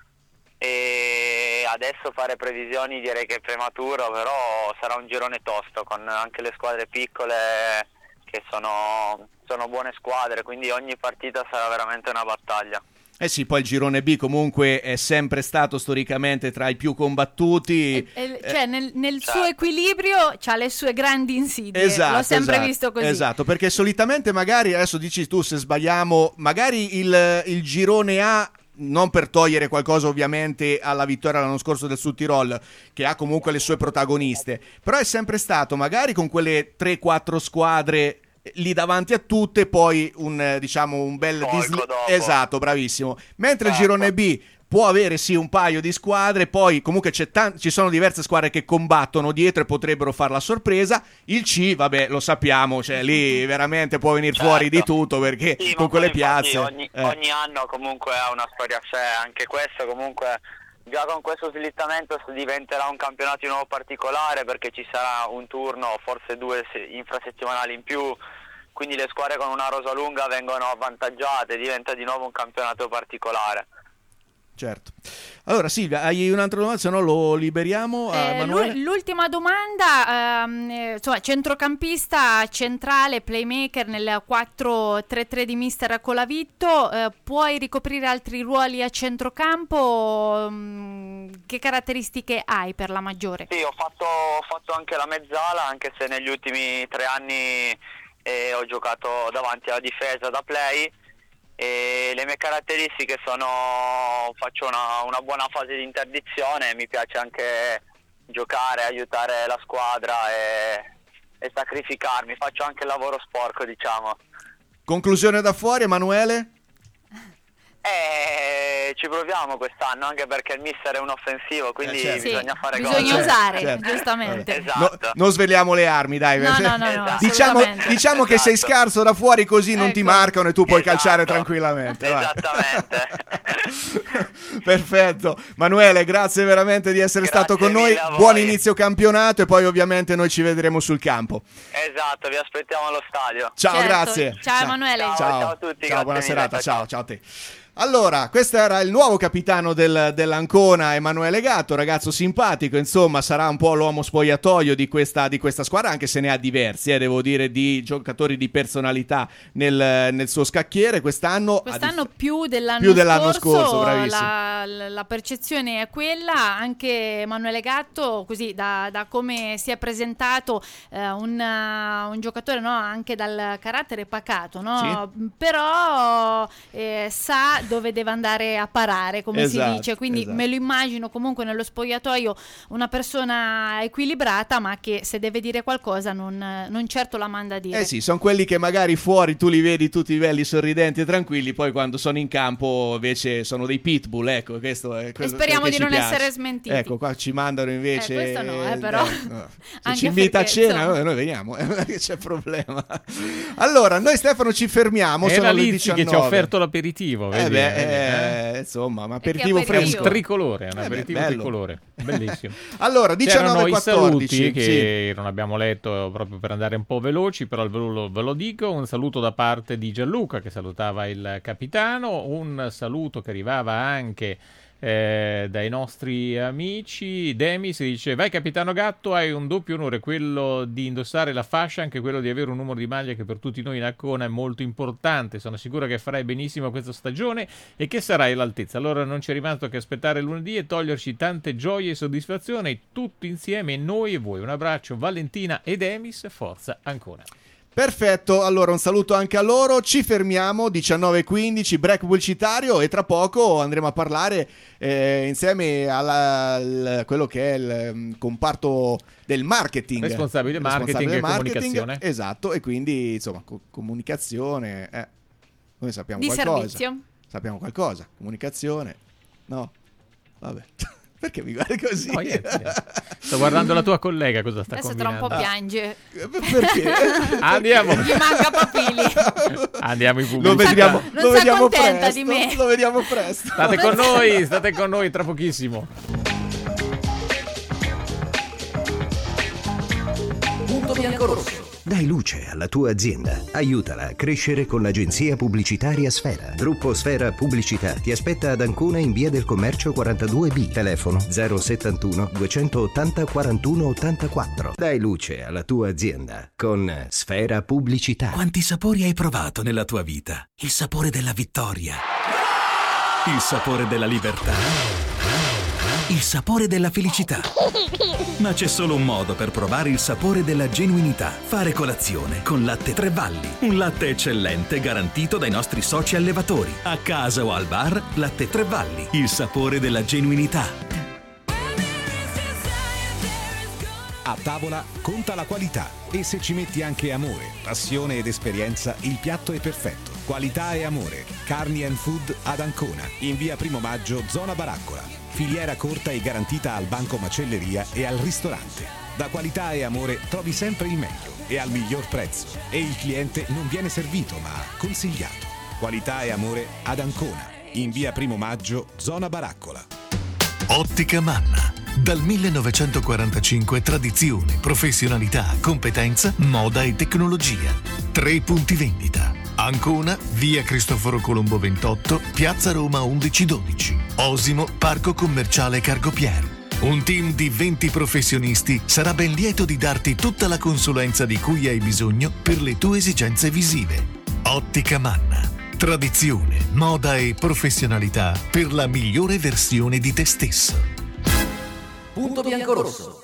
e adesso fare previsioni direi che è prematuro, però sarà un girone tosto con anche le squadre piccole che sono buone squadre, quindi ogni partita sarà veramente una battaglia. Eh sì, poi il girone B comunque è sempre stato storicamente tra i più combattuti. Cioè nel suo equilibrio c'ha le sue grandi insidie, esatto, l'ho sempre visto così. Esatto, perché solitamente magari, adesso dici tu se sbagliamo, magari il girone A, non per togliere qualcosa ovviamente alla vittoria l'anno scorso del Sud Tirol, che ha comunque le sue protagoniste, però è sempre stato magari con quelle 3-4 squadre lì davanti a tutte, poi un bel esatto, esatto, bravissimo, mentre il girone B può avere sì un paio di squadre, poi comunque ci sono diverse squadre che combattono dietro e potrebbero fare la sorpresa. Il C, vabbè, lo sappiamo, cioè lì veramente può venire fuori di tutto, perché Sì, con ma quelle poi infatti piazze ogni anno comunque ha una storia a sé, anche questo comunque già con questo slittamento diventerà un campionato di nuovo particolare, perché ci sarà un turno, forse 2 infrasettimanali in più, quindi le squadre con una rosa lunga vengono avvantaggiate, diventa di nuovo un campionato particolare. Certo. Allora Silvia, hai un'altra domanda, se no lo liberiamo a Emanuele? L'ultima domanda, insomma, centrocampista centrale, playmaker nel 4-3-3 di mister Colavitto, puoi ricoprire altri ruoli a centrocampo? Che caratteristiche hai per la maggiore? Sì, ho fatto anche la mezzala, anche se negli ultimi 3 anni ho giocato davanti alla difesa da play. E le mie caratteristiche faccio una buona fase di interdizione, mi piace anche giocare, aiutare la squadra e sacrificarmi, faccio anche il lavoro sporco, diciamo. Conclusione da fuori, Emanuele? Ci proviamo quest'anno, anche perché il mister è un offensivo, quindi certo. bisogna fare gol. Bisogna usare, certo. giustamente. Esatto. Non sveliamo le armi, dai. No, Diciamo che sei scarso da fuori, così non ti marcano e tu puoi calciare tranquillamente. Esattamente. Perfetto. Manuele, grazie veramente di essere stato con noi. Buon inizio campionato e poi ovviamente noi ci vedremo sul campo. Esatto, vi aspettiamo allo stadio. Ciao, Certo. grazie. Ciao Emanuele. Ciao a tutti. Ciao, buona grazie serata. mille, Ciao a te. Allora, questo era il nuovo capitano dell'Ancona, Emanuele Gatto, ragazzo simpatico, insomma sarà un po' l'uomo spogliatoio di questa squadra, anche se ne ha diversi, devo dire, di giocatori di personalità nel suo scacchiere. Quest'anno più dell'anno scorso, bravissimo. La percezione è quella. Anche Emanuele Gatto, così da come si è presentato, un giocatore, no, anche dal carattere pacato, no? Sì. Però sa dove deve andare a parare, come si dice, quindi me lo immagino comunque nello spogliatoio una persona equilibrata, ma che se deve dire qualcosa non certo la manda a dire. Sì, sono quelli che magari fuori tu li vedi tutti belli, sorridenti e tranquilli, poi quando sono in campo invece sono dei pitbull, ecco, questo è quello. E speriamo che di ci non piace. essere smentiti. Ecco, qua ci mandano invece questo no, però se anche ci invita perché, a cena, insomma, noi veniamo, che c'è problema. Allora, noi Stefano ci fermiamo, È sono la le Lizzi 19. che ci ha offerto l'aperitivo, vedi? Insomma, ma aperitivo È che fresco. È un tricolore, è un aperitivo bello. tricolore, bellissimo. Allora, C'erano 19:14 i saluti che sì. non abbiamo letto proprio per andare un po' veloci, però ve lo dico. Un saluto da parte di Gianluca che salutava il capitano, un saluto che arrivava anche dai nostri amici. Demis dice: vai capitano Gatto, hai un doppio onore, quello di indossare la fascia, anche quello di avere un numero di maglia che per tutti noi in Ancona è molto importante. Sono sicuro che farai benissimo questa stagione e che sarai all'altezza. Allora non c'è rimasto che aspettare lunedì e toglierci tante gioie e soddisfazioni tutti insieme, noi e voi. Un abbraccio Valentina e Demis, forza Ancona. Perfetto, allora un saluto anche a loro, ci fermiamo, 19:15, break pubblicitario, e tra poco andremo a parlare insieme a quello che è il comparto del marketing. Responsabile marketing e comunicazione. Esatto, e quindi insomma comunicazione, noi sappiamo di qualcosa. servizio. Sappiamo qualcosa, comunicazione, no? Vabbè. Perché mi guardi così? No, sto guardando la tua collega cosa sta Adesso combinando. tra un po' piange. Perché? Andiamo. Gli manca Papili. Andiamo in pubblicità. Non si accontenta di me. Lo vediamo presto. State con noi tra pochissimo. Punto biancorosso. Dai luce alla tua azienda. Aiutala a crescere con l'agenzia pubblicitaria Sfera. Gruppo Sfera Pubblicità ti aspetta ad Ancona in via del Commercio 42B. Telefono 071 280 41 84. Dai luce alla tua azienda con Sfera Pubblicità. Quanti sapori hai provato nella tua vita? Il sapore della vittoria, il sapore della libertà, il sapore della felicità. Ma c'è solo un modo per provare il sapore della genuinità. Fare colazione con Latte Tre Valli. Un latte eccellente garantito dai nostri soci allevatori. A casa o al bar, Latte Tre Valli. Il sapore della genuinità. A tavola conta la qualità e se ci metti anche amore, passione ed esperienza, il piatto è perfetto. Qualità e amore. Carni and Food ad Ancona, in via Primo Maggio, zona Baraccola. Filiera corta e garantita al banco macelleria e al ristorante. Da Qualità e amore trovi sempre il meglio e al miglior prezzo. E il cliente non viene servito, ma consigliato. Qualità e amore ad Ancona, in via Primo Maggio, zona Baraccola. Ottica Manna. Dal 1945 tradizione, professionalità, competenza, moda e tecnologia. 3 punti vendita. Ancona, via Cristoforo Colombo 28, piazza Roma 1112. Osimo, parco commerciale Cargopier. Un team di 20 professionisti sarà ben lieto di darti tutta la consulenza di cui hai bisogno per le tue esigenze visive. Ottica Manna. Tradizione, moda e professionalità per la migliore versione di te stesso. Punto bianco-rosso.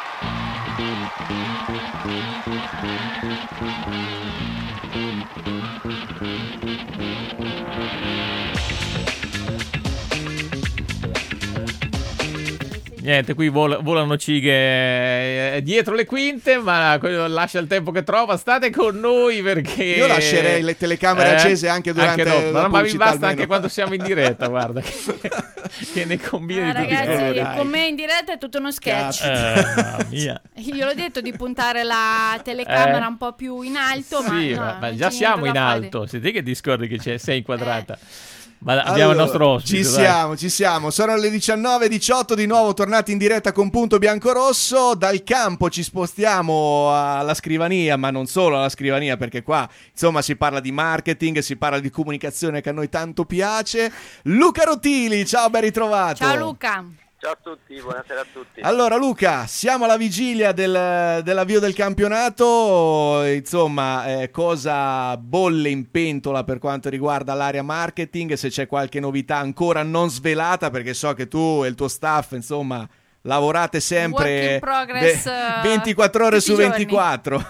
Niente, qui volano cighe dietro le quinte, ma lascia il tempo che trova. State con noi perché... Io lascerei le telecamere accese anche durante la ma mi basta almeno. anche quando siamo in diretta, guarda, che ne combina di tutti i colori. Ragazzi, con me in diretta è tutto uno sketch. Mamma mia. Io l'ho detto di puntare la telecamera un po' più in alto, Sì, ma già siamo in alto. Sei te che discordi che sei inquadrata. Ma abbiamo Allora, il nostro ospite. Ci siamo. Sono le 19:18, di nuovo tornati in diretta con Punto Bianco-Rosso. Dal campo ci spostiamo alla scrivania, ma non solo alla scrivania, perché qua insomma si parla di marketing, si parla di comunicazione che a noi tanto piace. Luca Rotili, ciao, ben ritrovato. Ciao Luca. Ciao a tutti, buonasera a tutti. Allora Luca, siamo alla vigilia dell'avvio del campionato, insomma cosa bolle in pentola per quanto riguarda l'area marketing, se c'è qualche novità ancora non svelata, perché so che tu e il tuo staff insomma lavorate sempre Work in progress, 24 ore su giorni. 24.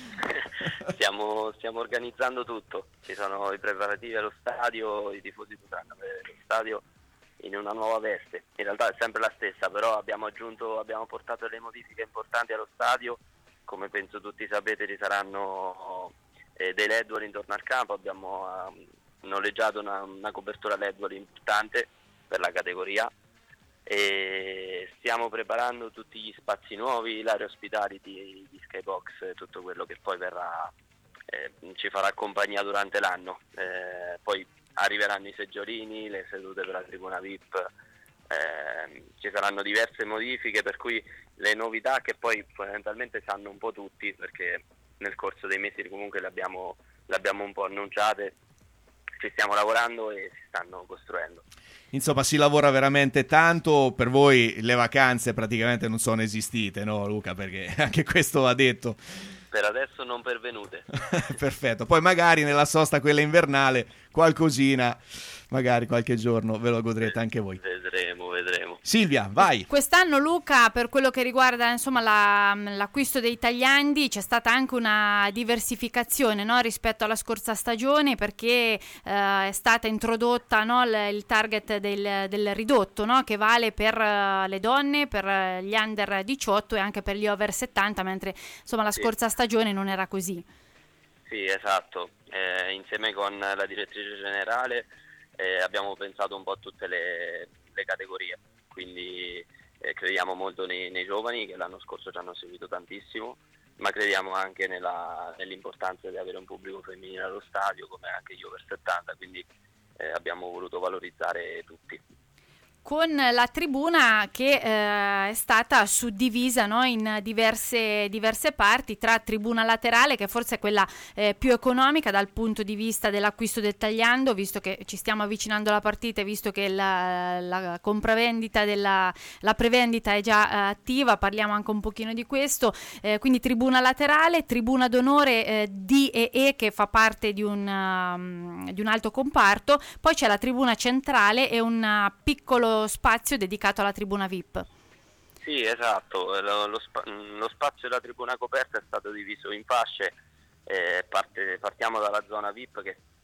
Stiamo organizzando tutto, ci sono i preparativi allo stadio, i tifosi potranno vedere lo stadio in una nuova veste. In realtà è sempre la stessa, però abbiamo portato delle modifiche importanti allo stadio. Come penso tutti sapete, ci saranno dei LED intorno al campo. Abbiamo noleggiato una copertura LED importante per la categoria e stiamo preparando tutti gli spazi nuovi, l'area ospitality di Skybox, tutto quello che poi verrà ci farà compagnia durante l'anno. Poi arriveranno i seggiolini, le sedute per la tribuna VIP, ci saranno diverse modifiche, per cui le novità che poi fondamentalmente sanno un po' tutti, perché nel corso dei mesi comunque le abbiamo un po' annunciate, ci stiamo lavorando e si stanno costruendo. Insomma, si lavora veramente tanto. Per voi le vacanze praticamente non sono esistite, no Luca? Perché anche questo va detto. Per adesso non pervenute. Perfetto, poi magari nella sosta quella invernale qualcosina, magari qualche giorno ve lo godrete anche voi. Vedremo. Silvia, vai. Quest'anno Luca, per quello che riguarda insomma l'acquisto dei tagliandi, c'è stata anche una diversificazione, no, rispetto alla scorsa stagione, perché è stata introdotta, no, il target del ridotto, no, che vale per le donne, per gli under 18 e anche per gli over 70, mentre insomma la scorsa stagione non era così. Sì, esatto. Insieme con la direttrice generale abbiamo pensato un po' a tutte le categorie, quindi crediamo molto nei giovani che l'anno scorso ci hanno seguito tantissimo, ma crediamo anche nell'importanza di avere un pubblico femminile allo stadio, come anche gli over 70, quindi abbiamo voluto valorizzare tutti. Con la tribuna che è stata suddivisa, no, in diverse parti, tra tribuna laterale, che forse è quella più economica dal punto di vista dell'acquisto del tagliando, visto che ci stiamo avvicinando alla partita, visto che la compravendita la prevendita è già attiva, parliamo anche un pochino di questo, quindi tribuna laterale, tribuna d'onore D e E, che fa parte di un alto comparto, poi c'è la tribuna centrale e un piccolo spazio dedicato alla tribuna VIP. Sì, esatto, lo spazio della tribuna coperta è stato diviso in fasce, partiamo dalla zona VIP che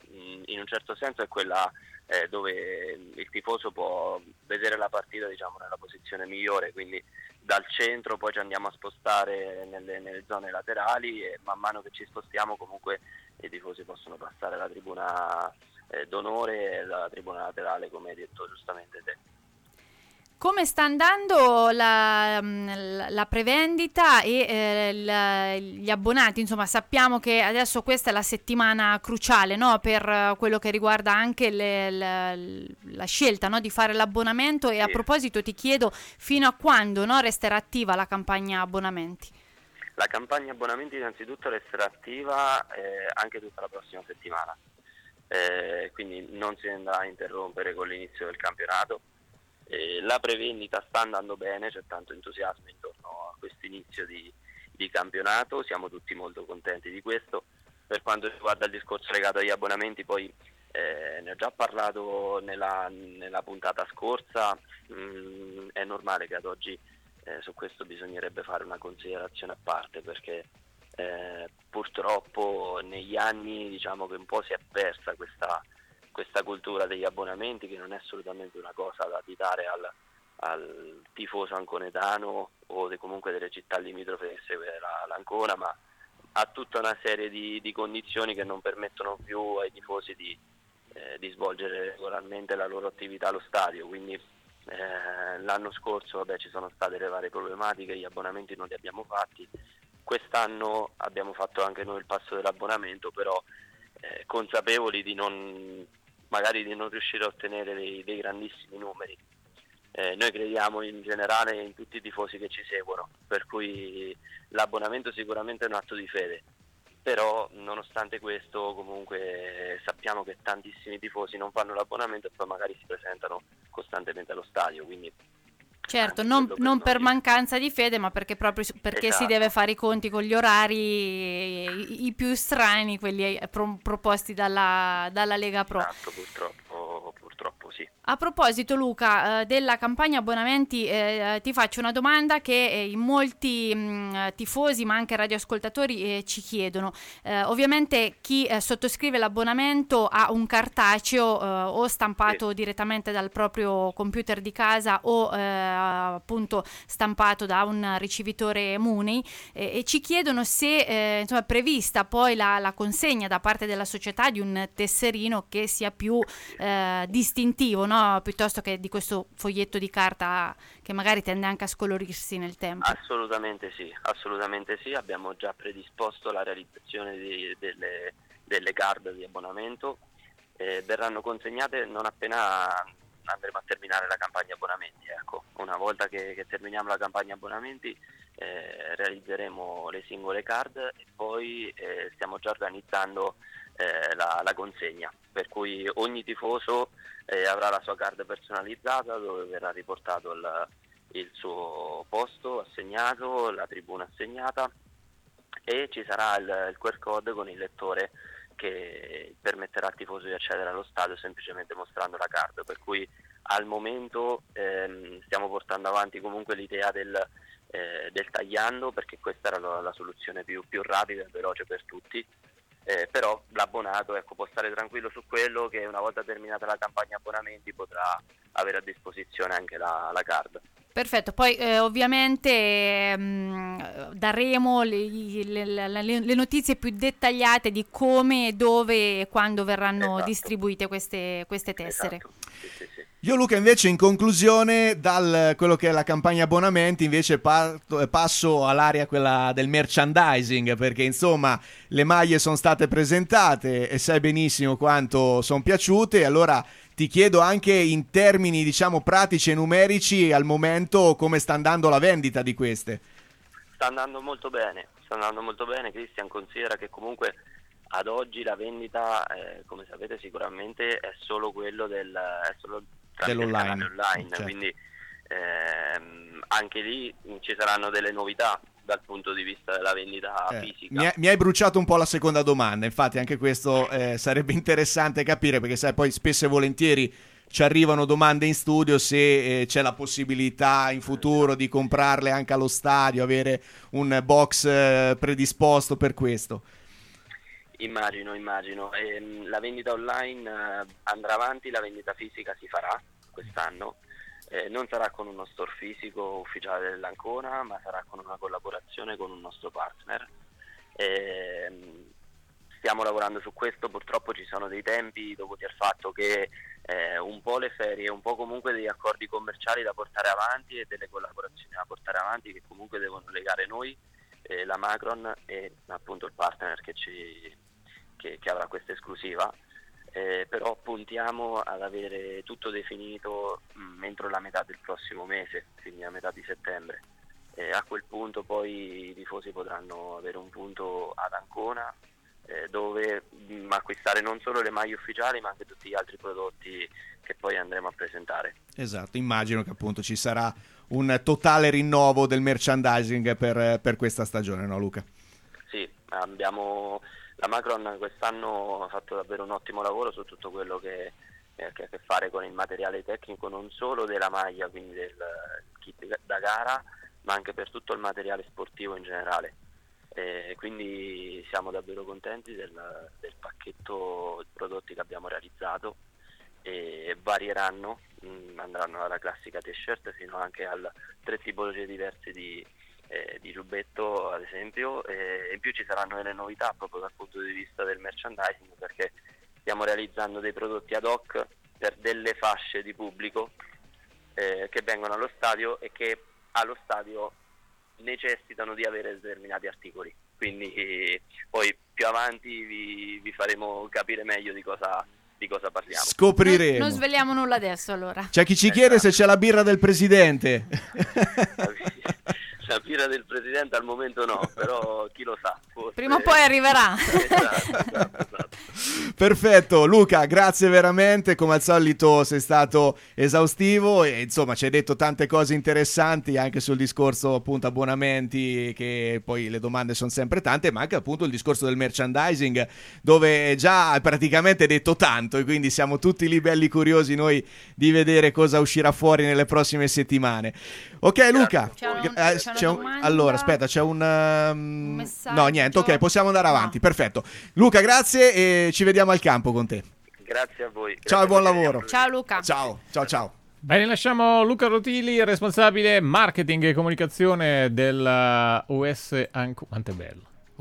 in un certo senso è quella dove il tifoso può vedere la partita, diciamo, nella posizione migliore, quindi dal centro poi ci andiamo a spostare nelle zone laterali, e man mano che ci spostiamo comunque i tifosi possono passare alla tribuna d'onore e la tribuna laterale, come hai detto giustamente te. Come sta andando la prevendita e gli abbonati? Insomma, sappiamo che adesso questa è la settimana cruciale, no? Per quello che riguarda anche la scelta, no? Di fare l'abbonamento. E a proposito ti chiedo fino a quando, no, resterà attiva la campagna abbonamenti? La campagna abbonamenti innanzitutto resterà attiva anche tutta la prossima settimana, quindi non si andrà a interrompere con l'inizio del campionato. La prevendita sta andando bene, c'è tanto entusiasmo intorno a questo inizio di campionato, siamo tutti molto contenti di questo. Per quanto riguarda il discorso legato agli abbonamenti, poi ne ho già parlato nella puntata scorsa, è normale che ad oggi su questo bisognerebbe fare una considerazione a parte, perché purtroppo negli anni, diciamo, che un po' si è persa questa cultura degli abbonamenti, che non è assolutamente una cosa da additare al tifoso anconetano o comunque delle città limitrofe che segue l'Ancona, ma ha tutta una serie di condizioni che non permettono più ai tifosi di svolgere regolarmente la loro attività allo stadio. Quindi l'anno scorso ci sono state le varie problematiche, gli abbonamenti non li abbiamo fatti, quest'anno abbiamo fatto anche noi il passo dell'abbonamento, però consapevoli di non riuscire a ottenere dei grandissimi numeri. Noi crediamo in generale in tutti i tifosi che ci seguono, per cui l'abbonamento sicuramente è un atto di fede, però nonostante questo comunque sappiamo che tantissimi tifosi non fanno l'abbonamento e poi magari si presentano costantemente allo stadio, quindi certo, non per mancanza di fede, ma perché proprio perché si deve fare i conti con gli orari i più strani, quelli proposti dalla Lega Pro. Esatto, purtroppo sì. A proposito, Luca, della campagna abbonamenti, ti faccio una domanda che in molti tifosi ma anche radioascoltatori ci chiedono. Ovviamente chi sottoscrive l'abbonamento ha un cartaceo o stampato direttamente dal proprio computer di casa o appunto stampato da un ricevitore Money, e ci chiedono se insomma, è prevista poi la consegna da parte della società di un tesserino che sia più distintivo, no? Piuttosto che di questo foglietto di carta che magari tende anche a scolorirsi nel tempo. Assolutamente sì, abbiamo già predisposto la realizzazione delle card di abbonamento, verranno consegnate non appena andremo a terminare la campagna abbonamenti. Ecco, una volta che terminiamo la campagna abbonamenti realizzeremo le singole card e poi stiamo già organizzando la consegna, per cui ogni tifoso avrà la sua card personalizzata dove verrà riportato il suo posto assegnato, la tribuna assegnata, e ci sarà il QR code con il lettore che permetterà al tifoso di accedere allo stadio semplicemente mostrando la card, per cui al momento stiamo portando avanti comunque l'idea del tagliando, perché questa era la soluzione più rapida e veloce per tutti. Però l'abbonato può stare tranquillo su quello, che una volta terminata la campagna abbonamenti potrà avere a disposizione anche la card. Perfetto, poi ovviamente daremo le notizie più dettagliate di come, dove e quando verranno distribuite queste tessere. Esatto. Sì. Io, Luca, invece in conclusione, quello che è la campagna abbonamenti, invece passo all'area quella del merchandising, perché insomma le maglie sono state presentate e sai benissimo quanto sono piaciute. Allora ti chiedo anche in termini, diciamo, pratici e numerici al momento come sta andando la vendita di queste. Sta andando molto bene, Cristian. Considera che comunque ad oggi la vendita, come sapete sicuramente, è solo quello dell'online, certo. Quindi anche lì ci saranno delle novità dal punto di vista della vendita fisica. Mi hai bruciato un po' la seconda domanda, infatti anche questo sarebbe interessante capire, perché sai, poi spesso e volentieri ci arrivano domande in studio se c'è la possibilità in futuro di comprarle anche allo stadio, avere un box predisposto per questo. Immagino. La vendita online andrà avanti, la vendita fisica si farà quest'anno. Non sarà con uno store fisico ufficiale dell'Ancona, ma sarà con una collaborazione con un nostro partner. Stiamo lavorando su questo, purtroppo ci sono dei tempi dovuti al fatto che un po' le ferie, un po' comunque degli accordi commerciali da portare avanti e delle collaborazioni da portare avanti che comunque devono legare noi, la Macron e appunto il partner che avrà questa esclusiva. Però puntiamo ad avere tutto definito entro la metà del prossimo mese, quindi a metà di settembre. A quel punto poi i tifosi potranno avere un punto ad Ancona dove acquistare non solo le maglie ufficiali ma anche tutti gli altri prodotti che poi andremo a presentare. Esatto, immagino che appunto ci sarà un totale rinnovo del merchandising per questa stagione, no Luca? Sì, la Macron quest'anno ha fatto davvero un ottimo lavoro su tutto quello che ha a che fare con il materiale tecnico, non solo della maglia, quindi del kit da gara, ma anche per tutto il materiale sportivo in generale. Quindi siamo davvero contenti del pacchetto di prodotti che abbiamo realizzato, e varieranno, andranno dalla classica t-shirt fino anche a 3 tipologie diverse di giubbetto ad esempio, e in più ci saranno delle novità proprio dal punto di vista del merchandising, perché stiamo realizzando dei prodotti ad hoc per delle fasce di pubblico che vengono allo stadio e che allo stadio necessitano di avere determinati articoli, quindi poi più avanti vi faremo capire meglio di cosa parliamo. Scopriremo. Non sveliamo nulla adesso allora. C'è chi ci chiede se c'è la birra del presidente. La birra del presidente al momento no, però chi lo sa. Forse... Prima o poi arriverà. Esatto. Perfetto, Luca, grazie veramente, come al solito sei stato esaustivo e insomma ci hai detto tante cose interessanti anche sul discorso appunto abbonamenti, che poi le domande sono sempre tante, ma anche appunto il discorso del merchandising, dove già praticamente detto tanto, e quindi siamo tutti lì belli curiosi noi di vedere cosa uscirà fuori nelle prossime settimane. Ok Luca, allora aspetta, c'è un messaggio. No, niente, ok, possiamo andare avanti, perfetto. Luca, grazie e ci vediamo al campo con te. Grazie a voi. Ciao e buon lavoro. Ciao Luca. Ciao. Bene, lasciamo Luca Rotili, responsabile marketing e comunicazione del US Ancona. Quanto è bello.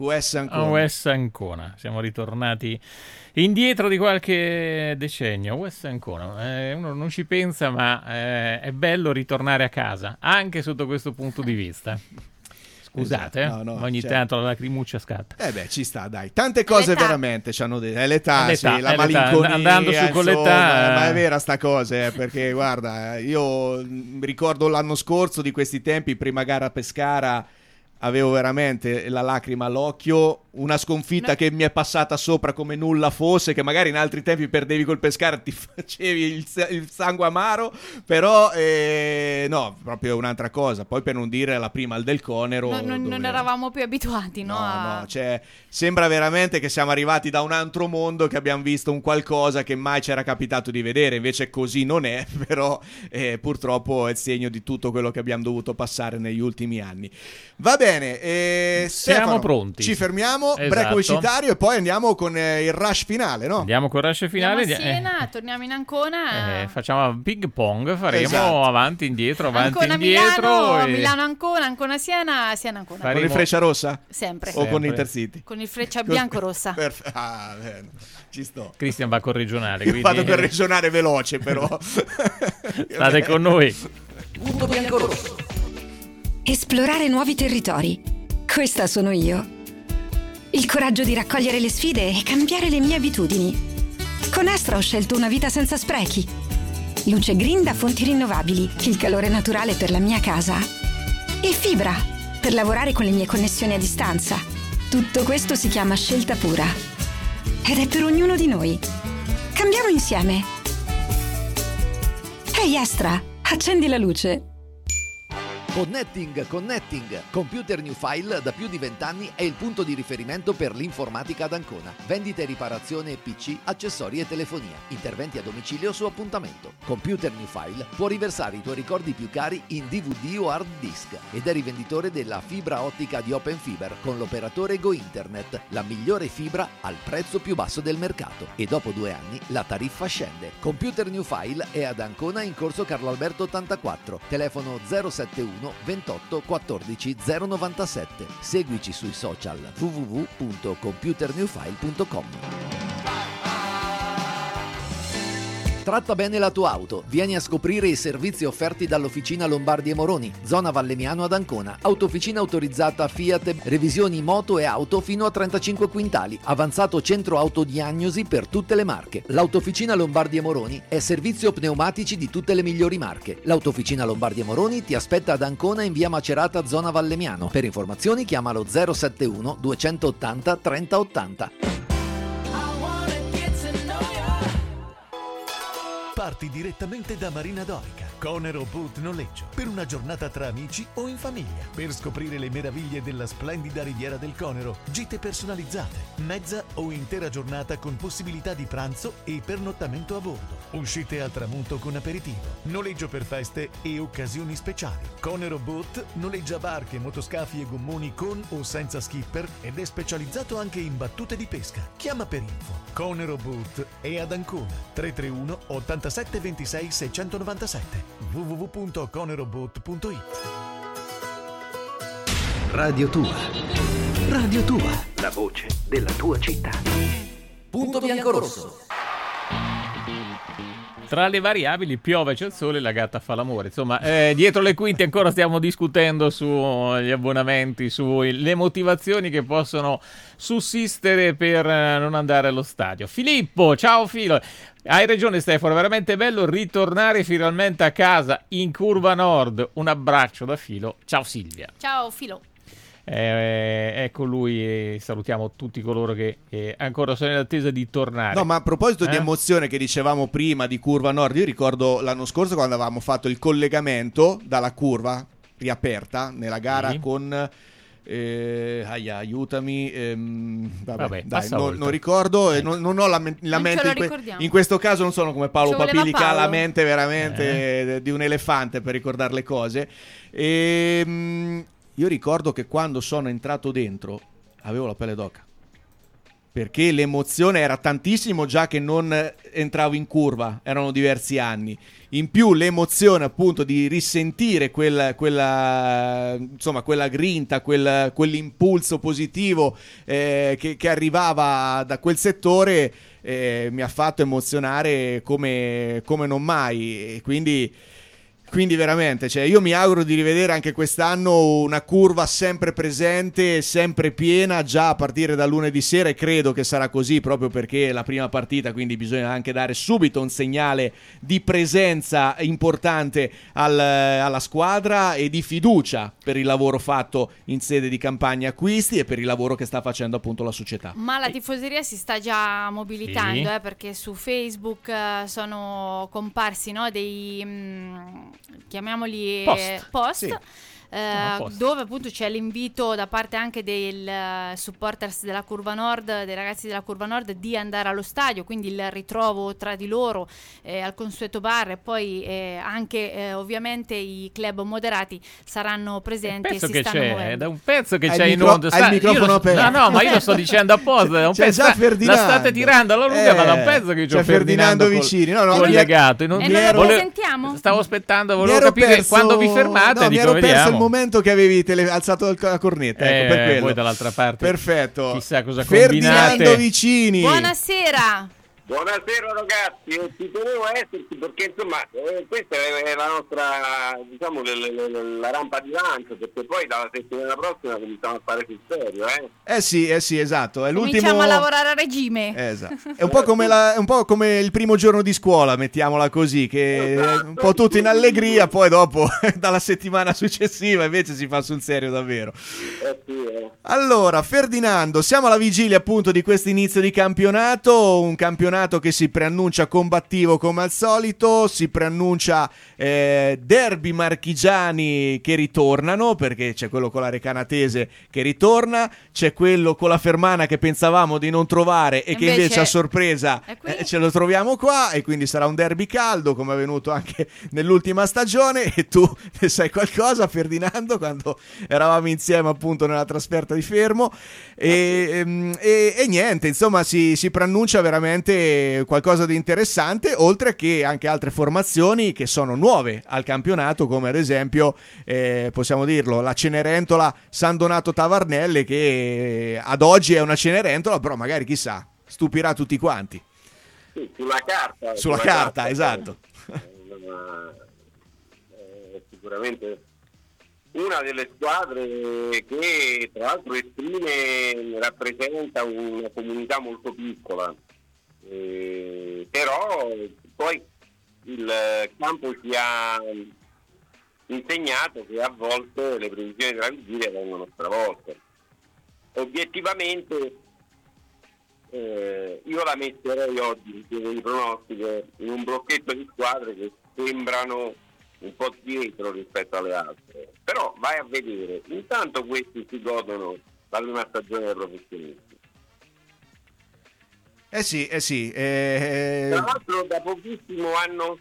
US Ancona. Siamo ritornati indietro di qualche decennio. US Ancona. Uno non ci pensa, ma è bello ritornare a casa, anche sotto questo punto di vista. Scusate, no, ogni tanto la lacrimuccia scatta. Ci sta, dai. Tante cose veramente ci hanno detto. È l'età, sì, la malinconia. Andando su con l'età. Ma è vera sta cosa, perché guarda, io ricordo l'anno scorso di questi tempi, prima gara a Pescara, avevo veramente la lacrima all'occhio, una sconfitta che mi è passata sopra come nulla fosse, che magari in altri tempi perdevi col Pescara, ti facevi il sangue amaro, però no, proprio un'altra cosa. Poi per non dire la prima al Del Conero, non eravamo più abituati, no? No, cioè sembra veramente che siamo arrivati da un altro mondo, che abbiamo visto un qualcosa che mai c'era capitato di vedere, invece così non è, però purtroppo è il segno di tutto quello che abbiamo dovuto passare negli ultimi anni. Va bene, siamo Stefano, pronti. Ci fermiamo, Esatto. Break pubblicitario e poi andiamo con il rush finale, no? Andiamo con il rush finale. Andiamo a Siena, torniamo in Ancona. Facciamo ping pong, faremo avanti, indietro, Ancona, indietro. Milano Ancona, Ancona Siena, Siena Ancona. Con il Freccia Rossa? Sempre. O con Intercity? Con il Freccia bianco-rossa. Bene. Ci sto. Cristian va col regionale. Io vado per regionale veloce, però. State con noi. Punto bianco-rosso. Esplorare nuovi territori. Questa sono io. Il coraggio di raccogliere le sfide e cambiare le mie abitudini. Con Astra ho scelto una vita senza sprechi. Luce green da fonti rinnovabili, il calore naturale per la mia casa. E fibra, per lavorare con le mie connessioni a distanza. Tutto questo si chiama scelta pura. Ed è per ognuno di noi. Cambiamo insieme. Ehi Astra, accendi la luce. Connecting. Computer New File da più di 20 anni è il punto di riferimento per l'informatica ad Ancona. Vendita e riparazione PC, accessori e telefonia. Interventi a domicilio su appuntamento. Computer New File può riversare i tuoi ricordi più cari in DVD o hard disk ed è rivenditore della fibra ottica di Open Fiber con l'operatore Go Internet, la migliore fibra al prezzo più basso del mercato. E dopo 2 anni la tariffa scende. Computer New File è ad Ancona in corso Carlo Alberto 84, telefono 071 28 14 097. Seguici sui social www.computernewfile.com. Tratta bene la tua auto. Vieni a scoprire i servizi offerti dall'Officina Lombardi e Moroni, zona Valleviano ad Ancona. Autofficina autorizzata Fiat, revisioni moto e auto fino a 35 quintali. Avanzato centro autodiagnosi per tutte le marche. L'Autofficina Lombardi e Moroni è servizio pneumatici di tutte le migliori marche. L'Autofficina Lombardi e Moroni ti aspetta ad Ancona in via Macerata, zona Valleviano. Per informazioni chiamalo 071 280 3080. Parti direttamente da Marina Dorica, Conero Boat Noleggio, per una giornata tra amici o in famiglia, per scoprire le meraviglie della splendida riviera del Conero, gite personalizzate, mezza o intera giornata con possibilità di pranzo e pernottamento a bordo, uscite al tramonto con aperitivo, noleggio per feste e occasioni speciali. Conero Boat noleggia barche, motoscafi e gommoni con o senza skipper ed è specializzato anche in battute di pesca. Chiama per info. Conero Boat è ad Ancona, 331 87 26 697, www.coneroboat.it. Radio Tua, la voce della tua città. Punto bianco-rosso. Tra le variabili piove, c'è il sole e la gatta fa l'amore. Insomma, dietro le quinte ancora stiamo discutendo sugli abbonamenti, sulle motivazioni che possono sussistere per non andare allo stadio. Filippo, ciao Filo. Hai ragione Stefano, è veramente bello ritornare finalmente a casa in Curva Nord. Un abbraccio da Filo. Ciao Silvia. Ciao Filo. Ecco lui, salutiamo tutti coloro che ancora sono in attesa di tornare. No, ma a proposito di emozione che dicevamo prima di Curva Nord, io ricordo l'anno scorso quando avevamo fatto il collegamento dalla curva riaperta nella gara con aiutami, vabbè, dai, non ricordo, non ho la mente in questo caso non sono come Paolo Papilli che ha la mente veramente di un elefante per ricordare le cose. Io ricordo che quando sono entrato dentro avevo la pelle d'oca, perché l'emozione era tantissimo già che non entravo in curva, erano diversi anni. In più l'emozione appunto di risentire quella grinta, quell'impulso positivo che arrivava da quel settore mi ha fatto emozionare come non mai. E quindi veramente, cioè, io mi auguro di rivedere anche quest'anno una curva sempre presente, sempre piena, già a partire da lunedì sera, e credo che sarà così proprio perché è la prima partita, quindi bisogna anche dare subito un segnale di presenza importante alla squadra e di fiducia per il lavoro fatto in sede di campagna acquisti e per il lavoro che sta facendo appunto la società. Ma la tifoseria si sta già mobilitando, perché su Facebook sono comparsi dei chiamiamoli post. Sì. Dove appunto c'è l'invito da parte anche dei supporters della Curva Nord, dei ragazzi della Curva Nord, di andare allo stadio, quindi il ritrovo tra di loro al consueto bar, e poi anche ovviamente i club moderati saranno presenti e si stanno muovendo. È da un pezzo che c'è in onda. Hai il microfono aperto. No, ma io lo sto dicendo apposta. Da un c'è pezzo, già Ferdinando. La state tirando alla lunga, ma da un pezzo che c'è Ferdinando vicini. Collegato. E non lo presentiamo? Stavo aspettando, volevo capire quando vi fermate. Mi ero perso il momento che avevi alzato la cornetta, ecco, per quello. Poi dall'altra parte perfetto, chissà cosa combinate. Ferdinando Vicini, buonasera. Buonasera ragazzi, ci tenevo a esserci perché insomma questa è la nostra, diciamo, la rampa di lancio, perché poi dalla settimana prossima cominciamo a fare sul serio. Sì, esatto. È Cominciamo a lavorare a regime. Esatto. È un po' come il primo giorno di scuola, mettiamola così, che è un po' tutto in allegria, poi dopo dalla settimana successiva invece si fa sul serio davvero. Sì. Allora, Ferdinando, siamo alla vigilia appunto di questo inizio di campionato, un campionato campionato che si preannuncia combattivo come al solito, si preannuncia derby marchigiani che ritornano, perché c'è quello con la Recanatese che ritorna, c'è quello con la Fermana che pensavamo di non trovare e che invece a sorpresa ce lo troviamo qua, e quindi sarà un derby caldo come è avvenuto anche nell'ultima stagione. E tu ne sai qualcosa, Ferdinando, quando eravamo insieme appunto nella trasferta di Fermo, e niente, insomma si preannuncia veramente qualcosa di interessante, oltre che anche altre formazioni che sono nuove al campionato, come ad esempio possiamo dirlo, la Cenerentola San Donato Tavarnelle, che ad oggi è una Cenerentola, però magari chissà stupirà tutti quanti. Sì, sulla carta, esatto. Sicuramente una delle squadre che tra l'altro rappresenta una comunità molto piccola, però poi il campo ci ha insegnato che a volte le previsioni della vigilia vengono stravolte. Obiettivamente io la metterei oggi in pronostico in un blocchetto di squadre che sembrano un po' dietro rispetto alle altre, però vai a vedere, intanto questi si godono la prima stagione dei professionisti. Sì. Tra l'altro da pochissimo hanno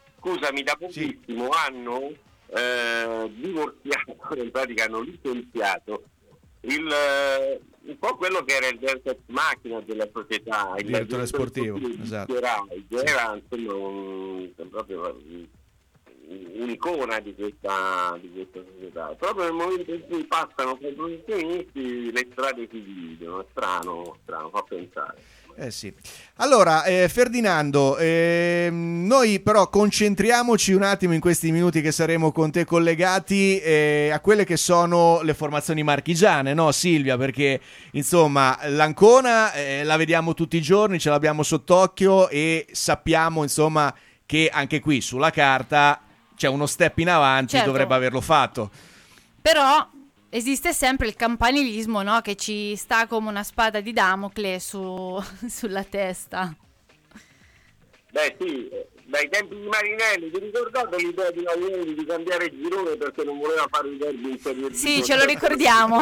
divorziato, in pratica hanno licenziato un po' quello che era il Delta Macchina della società, il direttore sportivo, esatto. Era insomma proprio un'icona di questa società. Proprio nel momento in cui passano tra i professionisti le strade si dividono, è strano, fa pensare. Sì. Allora, Ferdinando, noi però concentriamoci un attimo in questi minuti che saremo con te collegati a quelle che sono le formazioni marchigiane, no Silvia? Perché insomma l'Ancona la vediamo tutti i giorni, ce l'abbiamo sott'occhio e sappiamo insomma che anche qui sulla carta c'è uno step in avanti, certo. Dovrebbe averlo fatto. Però esiste sempre il campanilismo, no? Che ci sta come una spada di Damocle sulla testa. Beh sì, dai tempi di Marinelli, ti ricordate l'idea di Marinelli di cambiare il girone perché non voleva fare i derby in Serie B? Sì, ce lo ricordiamo.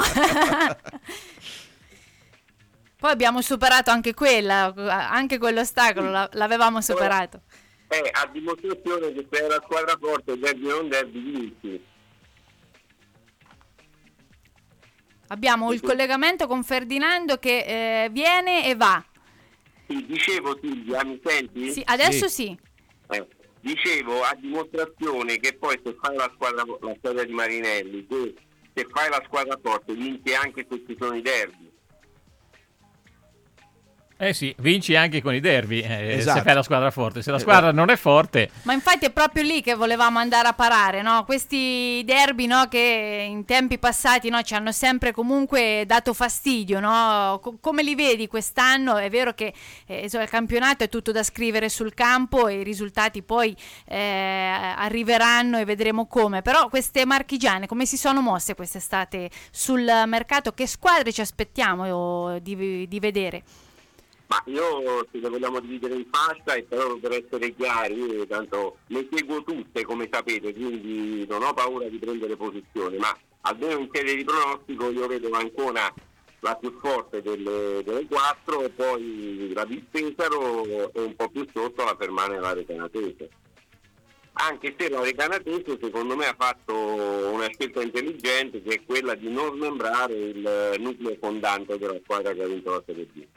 Poi abbiamo superato anche quell'ostacolo, l'avevamo superato. A dimostrazione che se è la squadra forte, derby o non derby, vinci. Abbiamo il collegamento con Ferdinando che viene e va. Sì, dicevo Silvia, mi senti? Sì, adesso sì. Dicevo, a dimostrazione che poi se fai la storia di Marinelli, che se fai la squadra forte vinci anche se ci sono i derby. Sì, vinci anche con i derby, esatto. Se fai la squadra forte. Se la squadra non è forte... Ma infatti è proprio lì che volevamo andare a parare, no? Questi derby, no, che in tempi passati, no, ci hanno sempre comunque dato fastidio, no? Come li vedi quest'anno? È vero che il campionato è tutto da scrivere sul campo e i risultati poi arriveranno e vedremo come. Però queste marchigiane, come si sono mosse quest'estate sul mercato? Che squadre ci aspettiamo di vedere? Ma io, se le vogliamo dividere in fascia, e però per essere chiari, tanto le seguo tutte come sapete, quindi non ho paura di prendere posizione, ma almeno in sede di pronostico io vedo ancora la più forte delle quattro, e poi la di Pesaro e un po' più sotto la Fermana e la Recanatese. Anche se la Recanatese secondo me ha fatto una scelta intelligente, che è quella di non smembrare il nucleo fondante della squadra che ha vinto la Serie B.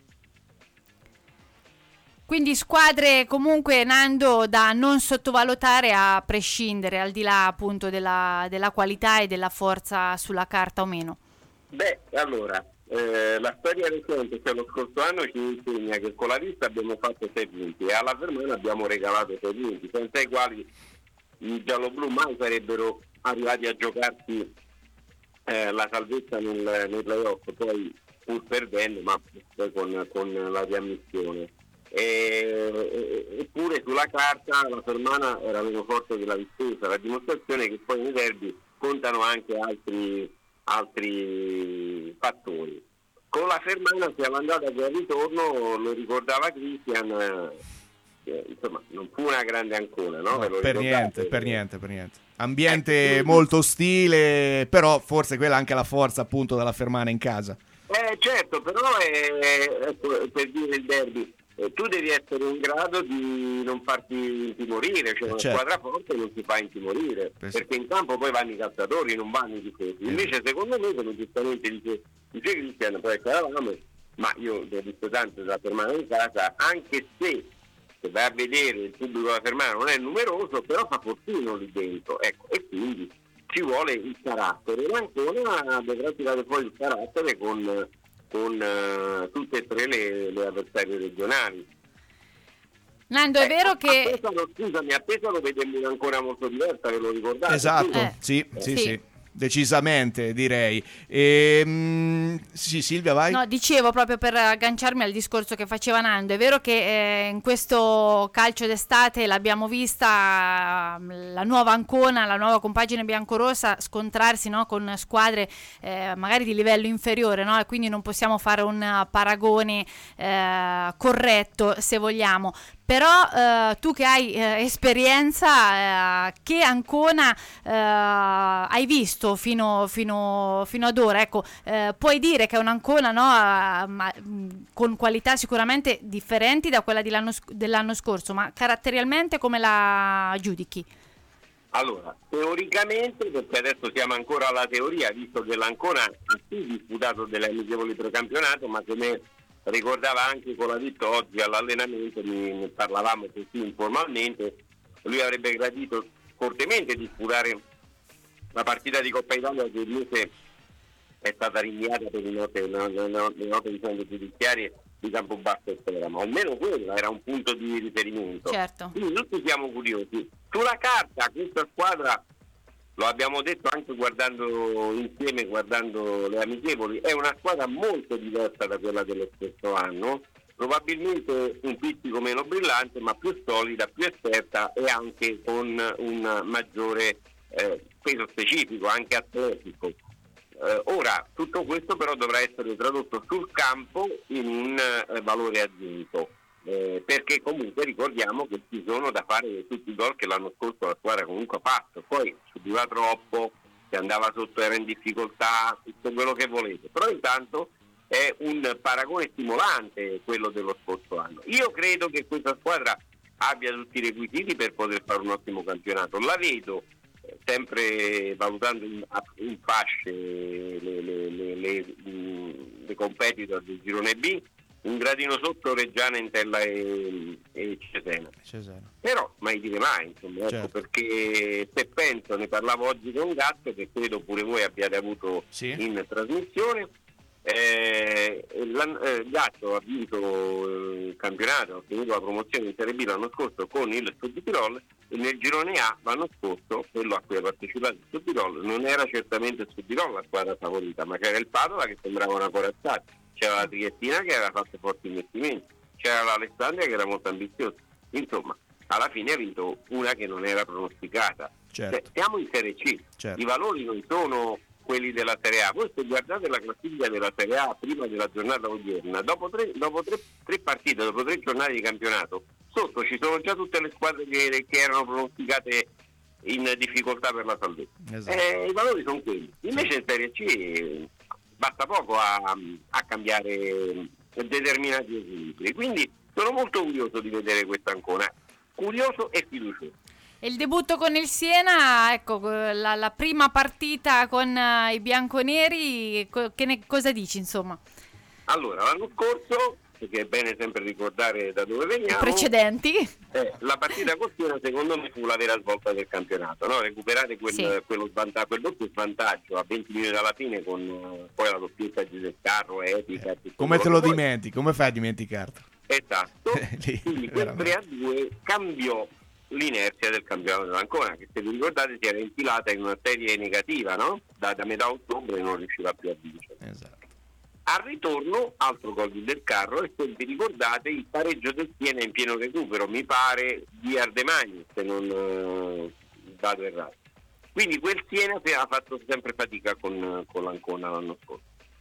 Quindi squadre comunque, Nando, da non sottovalutare a prescindere, al di là appunto della qualità e della forza sulla carta o meno. Beh, allora, la storia recente, cioè lo scorso anno, ci insegna che con la lista abbiamo fatto 6 punti e alla Fermana abbiamo regalato 6 punti, senza i quali i gialloblu mai sarebbero arrivati a giocarsi la salvezza nei playoff, poi pur perdendo, ma poi con la riammissione. Eppure sulla carta la Fermana era meno forte della Vispesa, la dimostrazione che poi nei derby contano anche altri fattori. Con la Fermana siamo andati al ritorno, lo ricordava Cristian, insomma non fu una grande Ancona, no? Per niente. Ambiente molto ostile, però forse quella è anche la forza appunto della Fermana in casa. Certo, però per dire il derby, tu devi essere in grado di non farti intimorire, cioè una squadra forte non si fa intimorire, perché in campo poi vanno i calciatori, non vanno i difesi. Invece secondo me, come giustamente dice Cristian, poi eravamo, ma io ho visto tanto della Fermana in casa, anche se vai a vedere il pubblico della Fermana non è numeroso, però fa fortino lì dentro, ecco, e quindi ci vuole il carattere. L'Ancona dovrà tirare fuori il carattere con tutte e tre le avversarie regionali. Nando, è vero che a Pesaro vedemmo ancora molto diversa, ve lo ricordate? Esatto, sì. Decisamente, direi. Sì, Silvia, vai. No, dicevo, proprio per agganciarmi al discorso che faceva Nando, è vero che in questo calcio d'estate l'abbiamo vista la nuova Ancona, la nuova compagine biancorossa scontrarsi, no, con squadre magari di livello inferiore, no? E quindi non possiamo fare un paragone corretto, se vogliamo. Però tu che hai esperienza, che Ancona hai visto fino ad ora, ecco, puoi dire che è un'Ancona, no, con qualità sicuramente differenti da quella dell'anno scorso, ma caratterialmente come la giudichi? Allora, teoricamente, perché adesso siamo ancora alla teoria, visto che l'Ancona ha sì disputato delle amichevoli precampionato, ma come ricordava anche Colavitto oggi all'allenamento, ne parlavamo così informalmente, lui avrebbe gradito fortemente disputare la partita di Coppa Italia che invece è stata rinviata per le note vicende giudiziarie di Campobasso e Teramo. Almeno quella era un punto di riferimento. Certo. Quindi tutti siamo curiosi. Sulla carta questa squadra, lo abbiamo detto anche guardando le amichevoli, è una squadra molto diversa da quella dello stesso anno, probabilmente un pizzico meno brillante, ma più solida, più esperta e anche con un maggiore peso specifico, anche atletico. Ora, tutto questo però dovrà essere tradotto sul campo in un valore aggiunto. Perché comunque ricordiamo che ci sono da fare tutti i gol che l'anno scorso la squadra comunque ha fatto, poi subiva troppo, se andava sotto era in difficoltà, tutto quello che volete, però intanto è un paragone stimolante quello dello scorso anno. Io credo che questa squadra abbia tutti i requisiti per poter fare un ottimo campionato, la vedo sempre valutando in fasce le competitor del girone B, un gradino sotto Reggiana, Entella e Cesena. Però mai dire mai, insomma, certo. Ecco, perché se penso, ne parlavo oggi con Gatto, che credo pure voi abbiate avuto in trasmissione, Gatto ha vinto il campionato, ha ottenuto la promozione in Serie B l'anno scorso con il Sud Tirol, e nel girone A l'anno scorso, quello a cui ha partecipato il Sud Tirol, non era certamente il Sud Tirol la squadra favorita, ma c'era il Padova che sembrava una corazzata, c'era la Triestina che aveva fatto forti investimenti, c'era l'Alessandria che era molto ambiziosa, insomma alla fine ha vinto una che non era pronosticata. Certo. Cioè, siamo in Serie C, certo. I valori non sono quelli della Serie A. Voi se guardate la classifica della Serie A prima della giornata odierna, dopo tre partite, dopo 3 giornate di campionato, sotto ci sono già tutte le squadre che erano pronosticate in difficoltà per la salvezza. Esatto. I valori sono quelli. Invece in Serie C basta poco a cambiare determinati equilibri. Quindi sono molto curioso di vedere questa Ancona, curioso e fiducioso. E il debutto con il Siena, ecco, la prima partita con i bianconeri, cosa dici, insomma? Allora, l'anno scorso, perché è bene sempre ricordare da dove veniamo, i precedenti, la partita con Siena secondo me fu la vera svolta del campionato, no? Recuperate quello svantaggio, quel doppio svantaggio a 20 minuti dalla fine con poi la doppietta del carro epica. Come te lo dimentichi? Come fai a dimenticarlo? Esatto. Quindi quel 3-2 cambiò l'inerzia del campionato dell'Ancona, che se vi ricordate si era infilata in una serie negativa, no? Da metà ottobre non riusciva più a vincere. Esatto. Al ritorno, altro gol del carro, e se vi ricordate il pareggio del Siena in pieno recupero, mi pare di Ardemagni, se non vado errato. Quindi quel Siena ha fatto sempre fatica con l'Ancona l'anno scorso.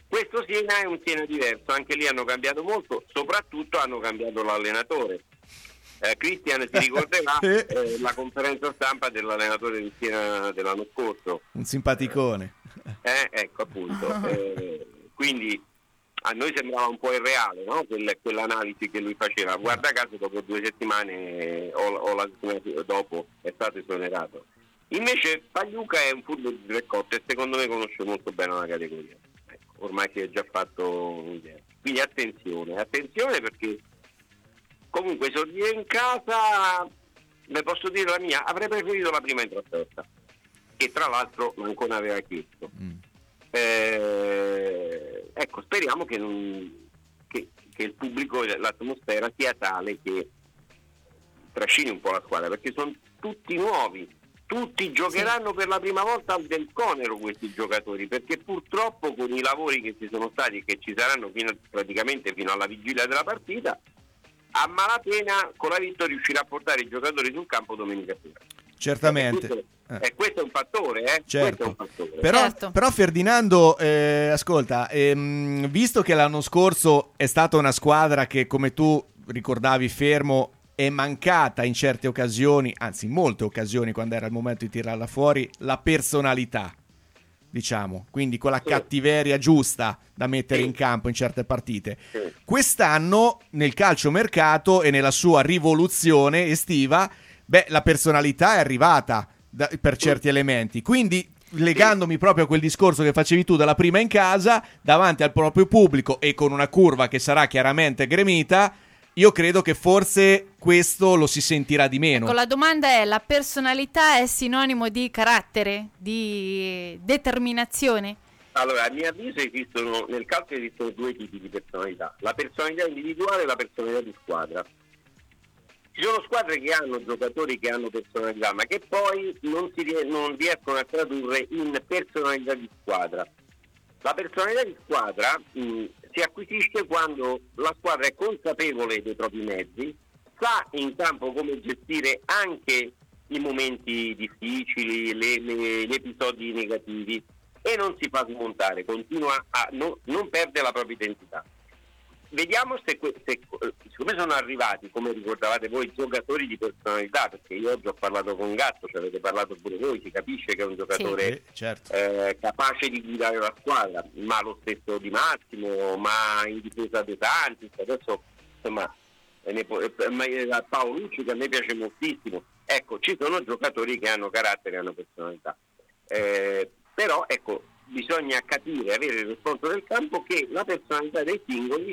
Questo Siena è un Siena diverso, anche lì hanno cambiato molto, soprattutto hanno cambiato l'allenatore. Cristian ti ricorderà la conferenza stampa dell'allenatore di Siena dell'anno scorso. Un simpaticone. Ecco appunto. Quindi a noi sembrava un po' irreale, no? Quell'analisi che lui faceva. Guarda caso dopo 2 settimane o la settimana dopo è stato esonerato. Invece Pagliuca è un furbo di 3 cotte e secondo me conosce molto bene la categoria. Ecco, ormai si è già fatto un'idea. Quindi attenzione perché comunque esordire in casa, ne posso dire la mia, avrei preferito la prima in trasferta, che tra l'altro Ancona aveva chiesto. Ecco, speriamo che il pubblico, l'atmosfera sia tale che trascini un po' la squadra, perché sono tutti nuovi, tutti giocheranno per la prima volta al Del Conero questi giocatori, perché purtroppo con i lavori che ci sono stati e che ci saranno praticamente fino alla vigilia della partita, a malapena Colavitto riuscirà a portare i giocatori sul campo domenica sera. Certamente. Questo è un fattore, Certo. Questo è un fattore. Però Ferdinando, ascolta, visto che l'anno scorso è stata una squadra che, come tu ricordavi Fermo, è mancata in certe occasioni, anzi in molte occasioni quando era il momento di tirarla fuori, la personalità, diciamo, quindi quella cattiveria giusta da mettere in campo in certe partite. Quest'anno nel calciomercato e nella sua rivoluzione estiva, la personalità è arrivata per certi elementi, quindi legandomi proprio a quel discorso che facevi tu dalla prima in casa, davanti al proprio pubblico e con una curva che sarà chiaramente gremita, io credo che forse questo lo si sentirà di meno. Ecco, la domanda è: la personalità è sinonimo di carattere, di determinazione? Allora, a mio avviso nel calcio esistono 2 tipi di personalità: la personalità individuale e la personalità di squadra. Ci sono squadre che hanno giocatori che hanno personalità, ma che poi non riescono a tradurre in personalità di squadra. La personalità di squadra si acquisisce quando la squadra è consapevole dei propri mezzi, sa in campo come gestire anche i momenti difficili, gli episodi negativi, e non si fa smontare, continua a non perde la propria identità. Vediamo siccome sono arrivati, come ricordavate voi, giocatori di personalità, perché io oggi ho parlato con Gatto, ci avete parlato pure voi, si capisce che è un giocatore capace di guidare la squadra, ma lo stesso Di Massimo, ma in difesa De Santis, adesso insomma Paolucci, che a me piace moltissimo. Ecco, ci sono giocatori che hanno carattere e hanno personalità, però ecco, bisogna capire, avere il responso del campo, che la personalità dei singoli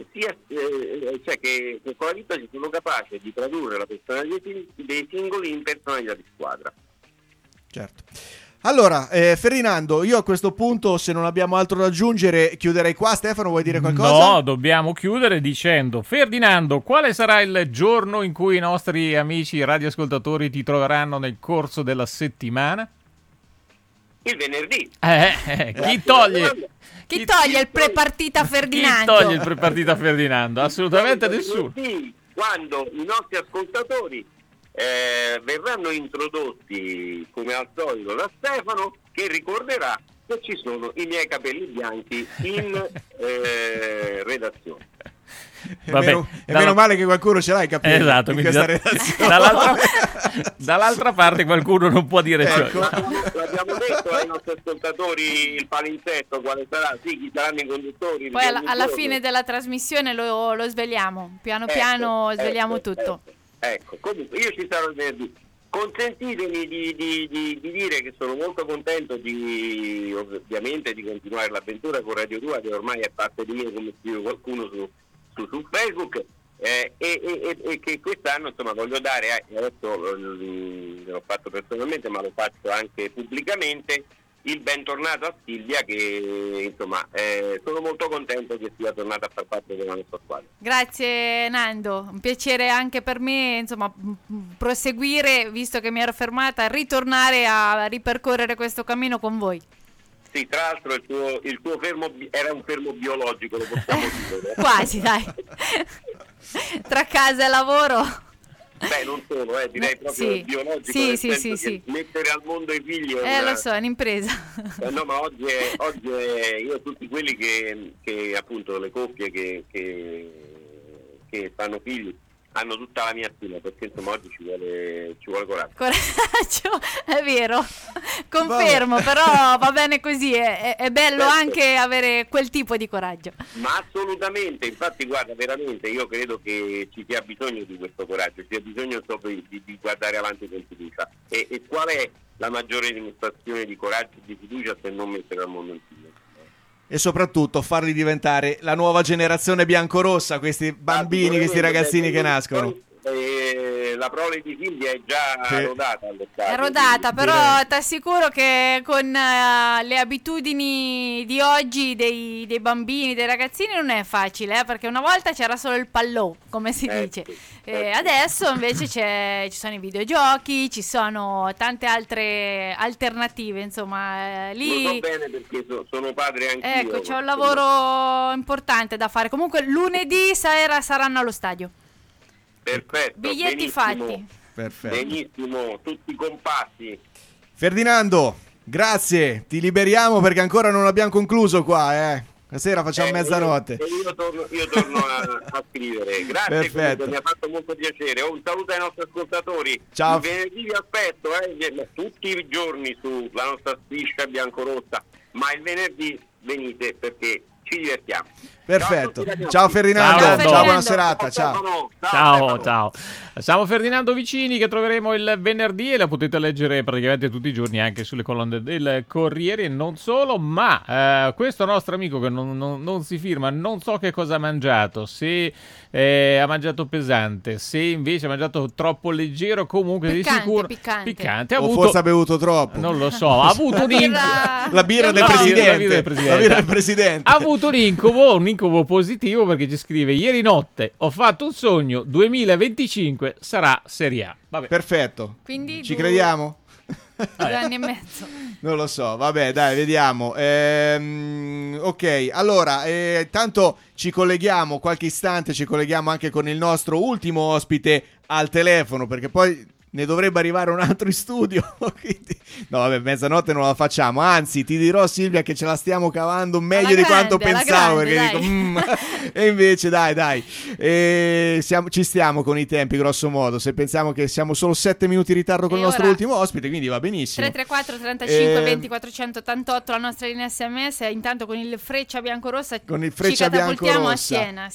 che con la vita si sono capaci di tradurre la personalità dei singoli in personalità di squadra. Certo. Allora, Ferdinando, io a questo punto, se non abbiamo altro da aggiungere, chiuderei qua. Stefano, vuoi dire qualcosa? No, dobbiamo chiudere dicendo: Ferdinando, quale sarà il giorno in cui i nostri amici radioascoltatori ti troveranno nel corso della settimana? Il venerdì. Chi toglie? Chi toglie il prepartita Ferdinando? Chi toglie il prepartita Ferdinando? Assolutamente nessuno. Quando i nostri ascoltatori verranno introdotti, come al solito, da Stefano, che ricorderà che ci sono i miei capelli bianchi in redazione. Meno male che qualcuno ce l'ha i capelli, esatto, in questa redazione. Dall'altra parte qualcuno non può dire ciò. L'abbiamo detto ai nostri ascoltatori il palinsetto quale sarà, chi saranno i conduttori. Poi alla fine della trasmissione lo sveliamo, piano sveliamo tutto. Ecco, comunque io ci sarò venerdì. Consentitemi di dire che sono molto contento ovviamente di continuare l'avventura con Radio 2, che ormai è parte di me, come scrive qualcuno su Facebook, e che quest'anno insomma voglio dare, adesso l'ho fatto personalmente ma lo faccio anche pubblicamente, il bentornato a Silvia, che insomma sono molto contento che sia tornata a far parte della nostra squadra. Grazie Nando, un piacere anche per me, insomma, proseguire, visto che mi ero fermata, ritornare a ripercorrere questo cammino con voi. Sì, tra l'altro il tuo fermo era un fermo biologico, lo possiamo dire. Quasi, dai. Tra casa e lavoro. Beh, non solo, direi proprio biologico. Sì. Mettere al mondo i figli è lo so, è un'impresa. No, ma oggi io tutti quelli che appunto le coppie che fanno figli hanno tutta la mia stima, perché insomma oggi ci vuole coraggio, è vero, confermo. Però va bene così, è bello anche avere quel tipo di coraggio. Ma assolutamente, infatti guarda, veramente io credo che ci sia bisogno di questo coraggio, ci sia bisogno di guardare avanti con fiducia. E qual è la maggiore dimostrazione di coraggio e di fiducia se non mettere al mondo il figlio? E soprattutto farli diventare la nuova generazione biancorossa, questi bambini, questi ragazzini che nascono. La prole di figli è già rodata allo stadio. È rodata, però ti assicuro che con le abitudini di oggi dei bambini, dei ragazzini non è facile, perché una volta c'era solo il pallò, come si dice. Adesso invece ci sono i videogiochi, ci sono tante altre alternative, insomma. Lì lo so bene perché sono padre anch'io. Ecco, c'è un lavoro importante da fare. Comunque lunedì sera saranno allo stadio. Perfetto, biglietti fatti. Perfetto. Benissimo, tutti compatti. Ferdinando, grazie, ti liberiamo perché ancora non abbiamo concluso qua, Stasera facciamo mezzanotte. Io torno a scrivere. Grazie, perfetto. Mi ha fatto molto piacere. Un saluto ai nostri ascoltatori. Ciao. Il venerdì vi aspetto, tutti i giorni sulla nostra striscia biancorossa, ma il venerdì venite perché ci divertiamo. Perfetto. Ciao Ferdinando. Ciao, buona serata. Ciao. Siamo Ferdinando Vicini, che troveremo il venerdì e la potete leggere praticamente tutti i giorni anche sulle colonne del Corriere, e non solo, ma questo nostro amico che non si firma, non so che cosa ha mangiato, se ha mangiato pesante, se invece ha mangiato troppo leggero, comunque piccante, di sicuro piccante. O forse ha bevuto troppo. Non lo so, ha avuto la birra del presidente. Ha avuto un incubo positivo, perché ci scrive: ieri notte ho fatto un sogno, 2025 sarà Serie A. Vabbè. Perfetto. Quindi ci crediamo? 2 anni e mezzo. Non lo so, vabbè, dai, vediamo. Ok, allora, tanto ci colleghiamo qualche istante, ci colleghiamo anche con il nostro ultimo ospite al telefono, perché poi ne dovrebbe arrivare un altro in studio. Quindi... No, vabbè, mezzanotte non la facciamo. Anzi, ti dirò, Silvia, che ce la stiamo cavando meglio di quanto pensavo. Perché dico, e invece, dai. Ci stiamo con i tempi, grosso modo. Se pensiamo che siamo solo 7 minuti in ritardo con il nostro ultimo ospite, quindi va benissimo. 334 35 20 488, la nostra linea SMS. Intanto con il Freccia Biancorossa ci catapultiamo a Siena.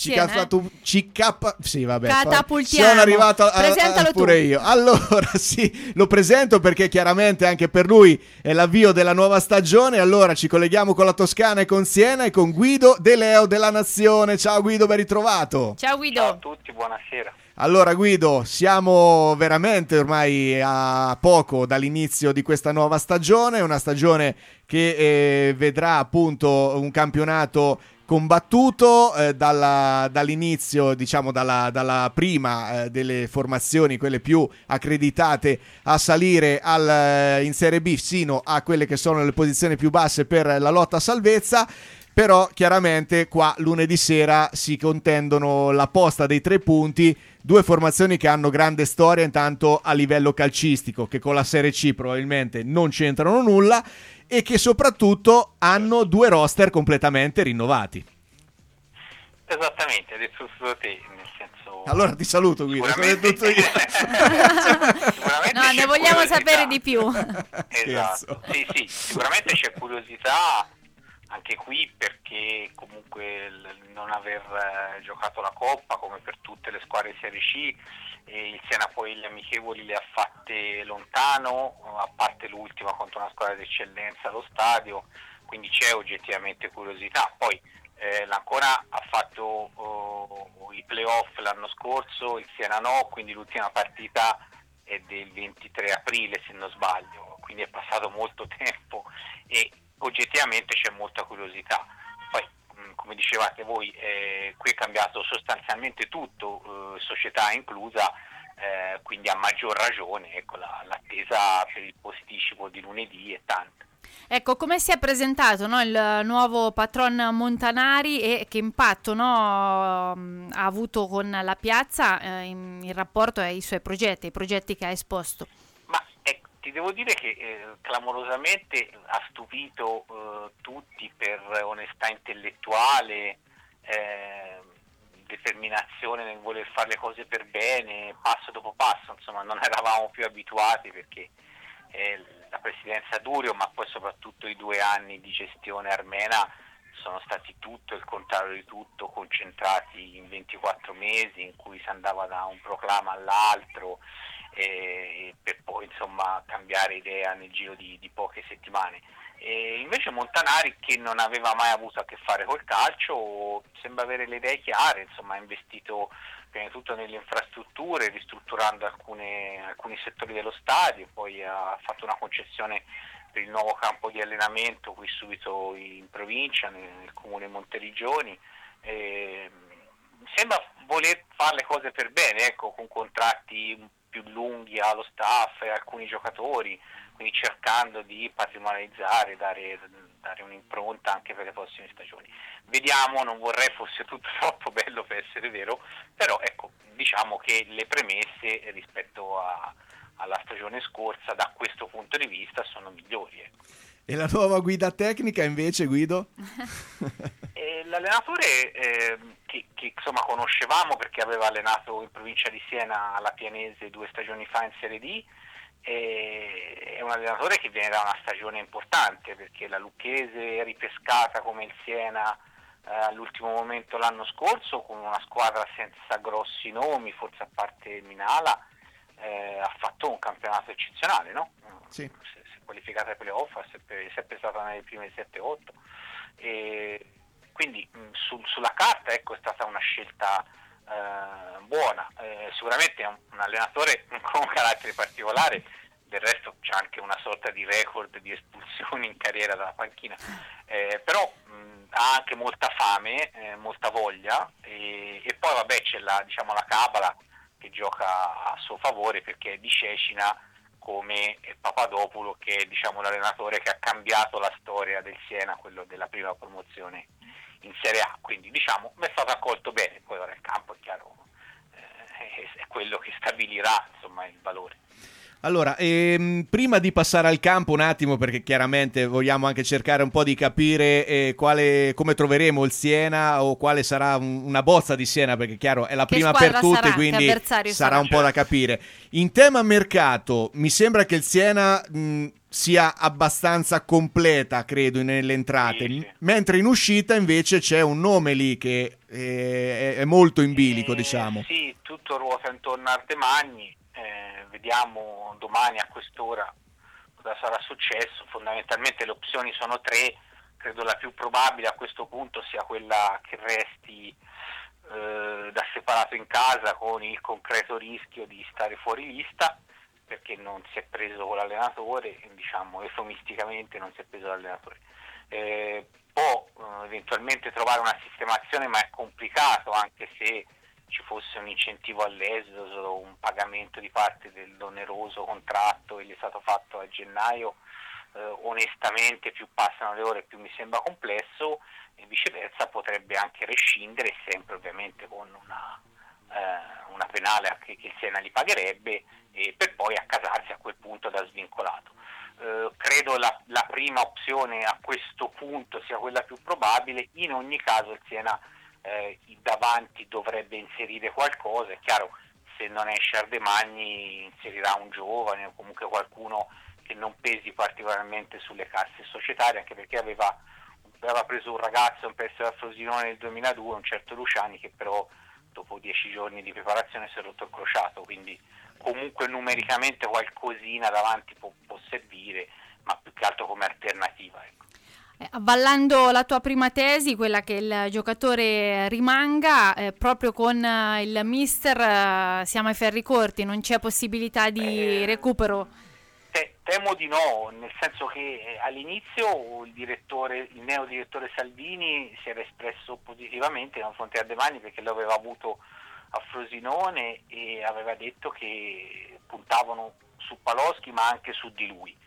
Sì, vabbè. Catapultiamo. Sono arrivato Presentalo pure tu. io. Allora, sì, lo presento perché chiaramente anche per lui è l'avvio della nuova stagione. Allora ci colleghiamo con la Toscana e con Siena e con Guido De Leo della Nazione. Ciao Guido, ben ritrovato. Ciao Guido. Ciao a tutti, buonasera. Allora Guido, siamo veramente ormai a poco dall'inizio di questa nuova stagione, una stagione che vedrà appunto un campionato combattuto dall'inizio, diciamo dalla prima delle formazioni, quelle più accreditate a salire in Serie B, sino a quelle che sono le posizioni più basse per la lotta a salvezza. Però chiaramente qua lunedì sera si contendono la posta dei 3 punti, 2 formazioni che hanno grande storia intanto a livello calcistico, che con la Serie C probabilmente non c'entrano nulla, e che soprattutto hanno 2 roster completamente rinnovati. Esattamente, hai detto tutto te, nel senso... Allora ti saluto Guido, tutto io. No, ne vogliamo sapere di più. Esatto, sì, sicuramente c'è curiosità anche qui, perché comunque non aver giocato la Coppa, come per tutte le squadre Serie C, il Siena poi le amichevoli le ha fatte lontano, a parte l'ultima contro una squadra d'eccellenza allo stadio, quindi c'è oggettivamente curiosità. Poi l'Ancona ha fatto i playoff l'anno scorso, il Siena no, quindi l'ultima partita è del 23 aprile se non sbaglio, quindi è passato molto tempo e oggettivamente c'è molta curiosità. Poi come dicevate voi, qui è cambiato sostanzialmente tutto, società inclusa, quindi a maggior ragione ecco, l'attesa per il posticipo di lunedì è tanta. Ecco, come si è presentato, no, il nuovo patron Montanari e che impatto, no, ha avuto con la piazza in rapporto ai suoi progetti, ai progetti che ha esposto? Ti devo dire che clamorosamente ha stupito tutti per onestà intellettuale, determinazione nel voler fare le cose per bene, passo dopo passo, insomma non eravamo più abituati perché la presidenza Durio, ma poi soprattutto i 2 anni di gestione armena sono stati tutto il contrario di tutto, concentrati in 24 mesi in cui si andava da un proclama all'altro, per poi insomma cambiare idea nel giro di poche settimane. E invece Montanari, che non aveva mai avuto a che fare col calcio, sembra avere le idee chiare, insomma ha investito prima di tutto nelle infrastrutture, ristrutturando alcuni settori dello stadio, poi ha fatto una concessione per il nuovo campo di allenamento qui subito in provincia, nel comune Monteriggioni. Sembra voler fare le cose per bene, ecco, con contratti più lunghi allo staff e alcuni giocatori, quindi cercando di patrimonializzare, dare un'impronta anche per le prossime stagioni. Vediamo, non vorrei fosse tutto troppo bello per essere vero, però ecco, diciamo che le premesse rispetto alla stagione scorsa da questo punto di vista sono migliori, ecco. E la nuova guida tecnica invece, Guido? L'allenatore che insomma conoscevamo perché aveva allenato in provincia di Siena alla Pianese 2 stagioni fa in Serie D, è un allenatore che viene da una stagione importante perché la Lucchese è ripescata come il Siena all'ultimo momento l'anno scorso con una squadra senza grossi nomi, forse a parte Minala, ha fatto un campionato eccezionale, no? Sì. Si è qualificata ai playoff, è sempre stata nelle prime 7-8 e quindi sulla carta, ecco, è stata una scelta buona. Sicuramente è un allenatore con un carattere particolare, del resto c'è anche una sorta di record di espulsioni in carriera dalla panchina, però ha anche molta fame, molta voglia e poi vabbè c'è la cabala che gioca a suo favore perché è di Cecina come Papadopoulou, che è l'allenatore che ha cambiato la storia del Siena, quello della prima promozione in Serie A, quindi è stato accolto bene. Poi ora il campo è chiaro, è quello che stabilirà insomma il valore. Allora, prima di passare al campo un attimo, perché chiaramente vogliamo anche cercare un po' di capire come troveremo il Siena o quale sarà una bozza di Siena, perché chiaro è la prima per tutte, quindi sarà un po' da capire. In tema mercato, mi sembra che il Siena sia abbastanza completa, credo, nelle entrate, sì. Mentre in uscita invece c'è un nome lì che è molto in bilico, diciamo. Sì, tutto ruota intorno a Ardemagni. Vediamo domani a quest'ora cosa sarà successo. Fondamentalmente le opzioni sono 3, credo la più probabile a questo punto sia quella che resti da separato in casa con il concreto rischio di stare fuori lista perché non si è preso con l'allenatore, eufemisticamente non si è preso l'allenatore. Può eventualmente trovare una sistemazione, ma è complicato, anche se ci fosse un incentivo all'esodo, un pagamento di parte dell'oneroso contratto che gli è stato fatto a gennaio, onestamente più passano le ore più mi sembra complesso, e viceversa potrebbe anche rescindere, sempre ovviamente con una penale che il Siena gli pagherebbe, per poi accasarsi a quel punto da svincolato. Credo la prima opzione a questo punto sia quella più probabile. In ogni caso il Siena davanti dovrebbe inserire qualcosa. È chiaro, se non esce Ardemagni inserirà un giovane o comunque qualcuno che non pesi particolarmente sulle casse societarie, anche perché aveva preso un ragazzo in prestito da Frosinone nel 2002, un certo Luciani, che però dopo 10 giorni di preparazione si è rotto il crociato, quindi comunque numericamente qualcosina davanti può servire, ma più che altro come alternativa, ecco. Avvallando la tua prima tesi, quella che il giocatore rimanga, proprio con il mister siamo ai ferri corti, non c'è possibilità di recupero? Temo di no, nel senso che all'inizio il neo direttore Salvini si era espresso positivamente nei confronti di Ardemagni perché lo aveva avuto a Frosinone e aveva detto che puntavano su Paloschi ma anche su di lui.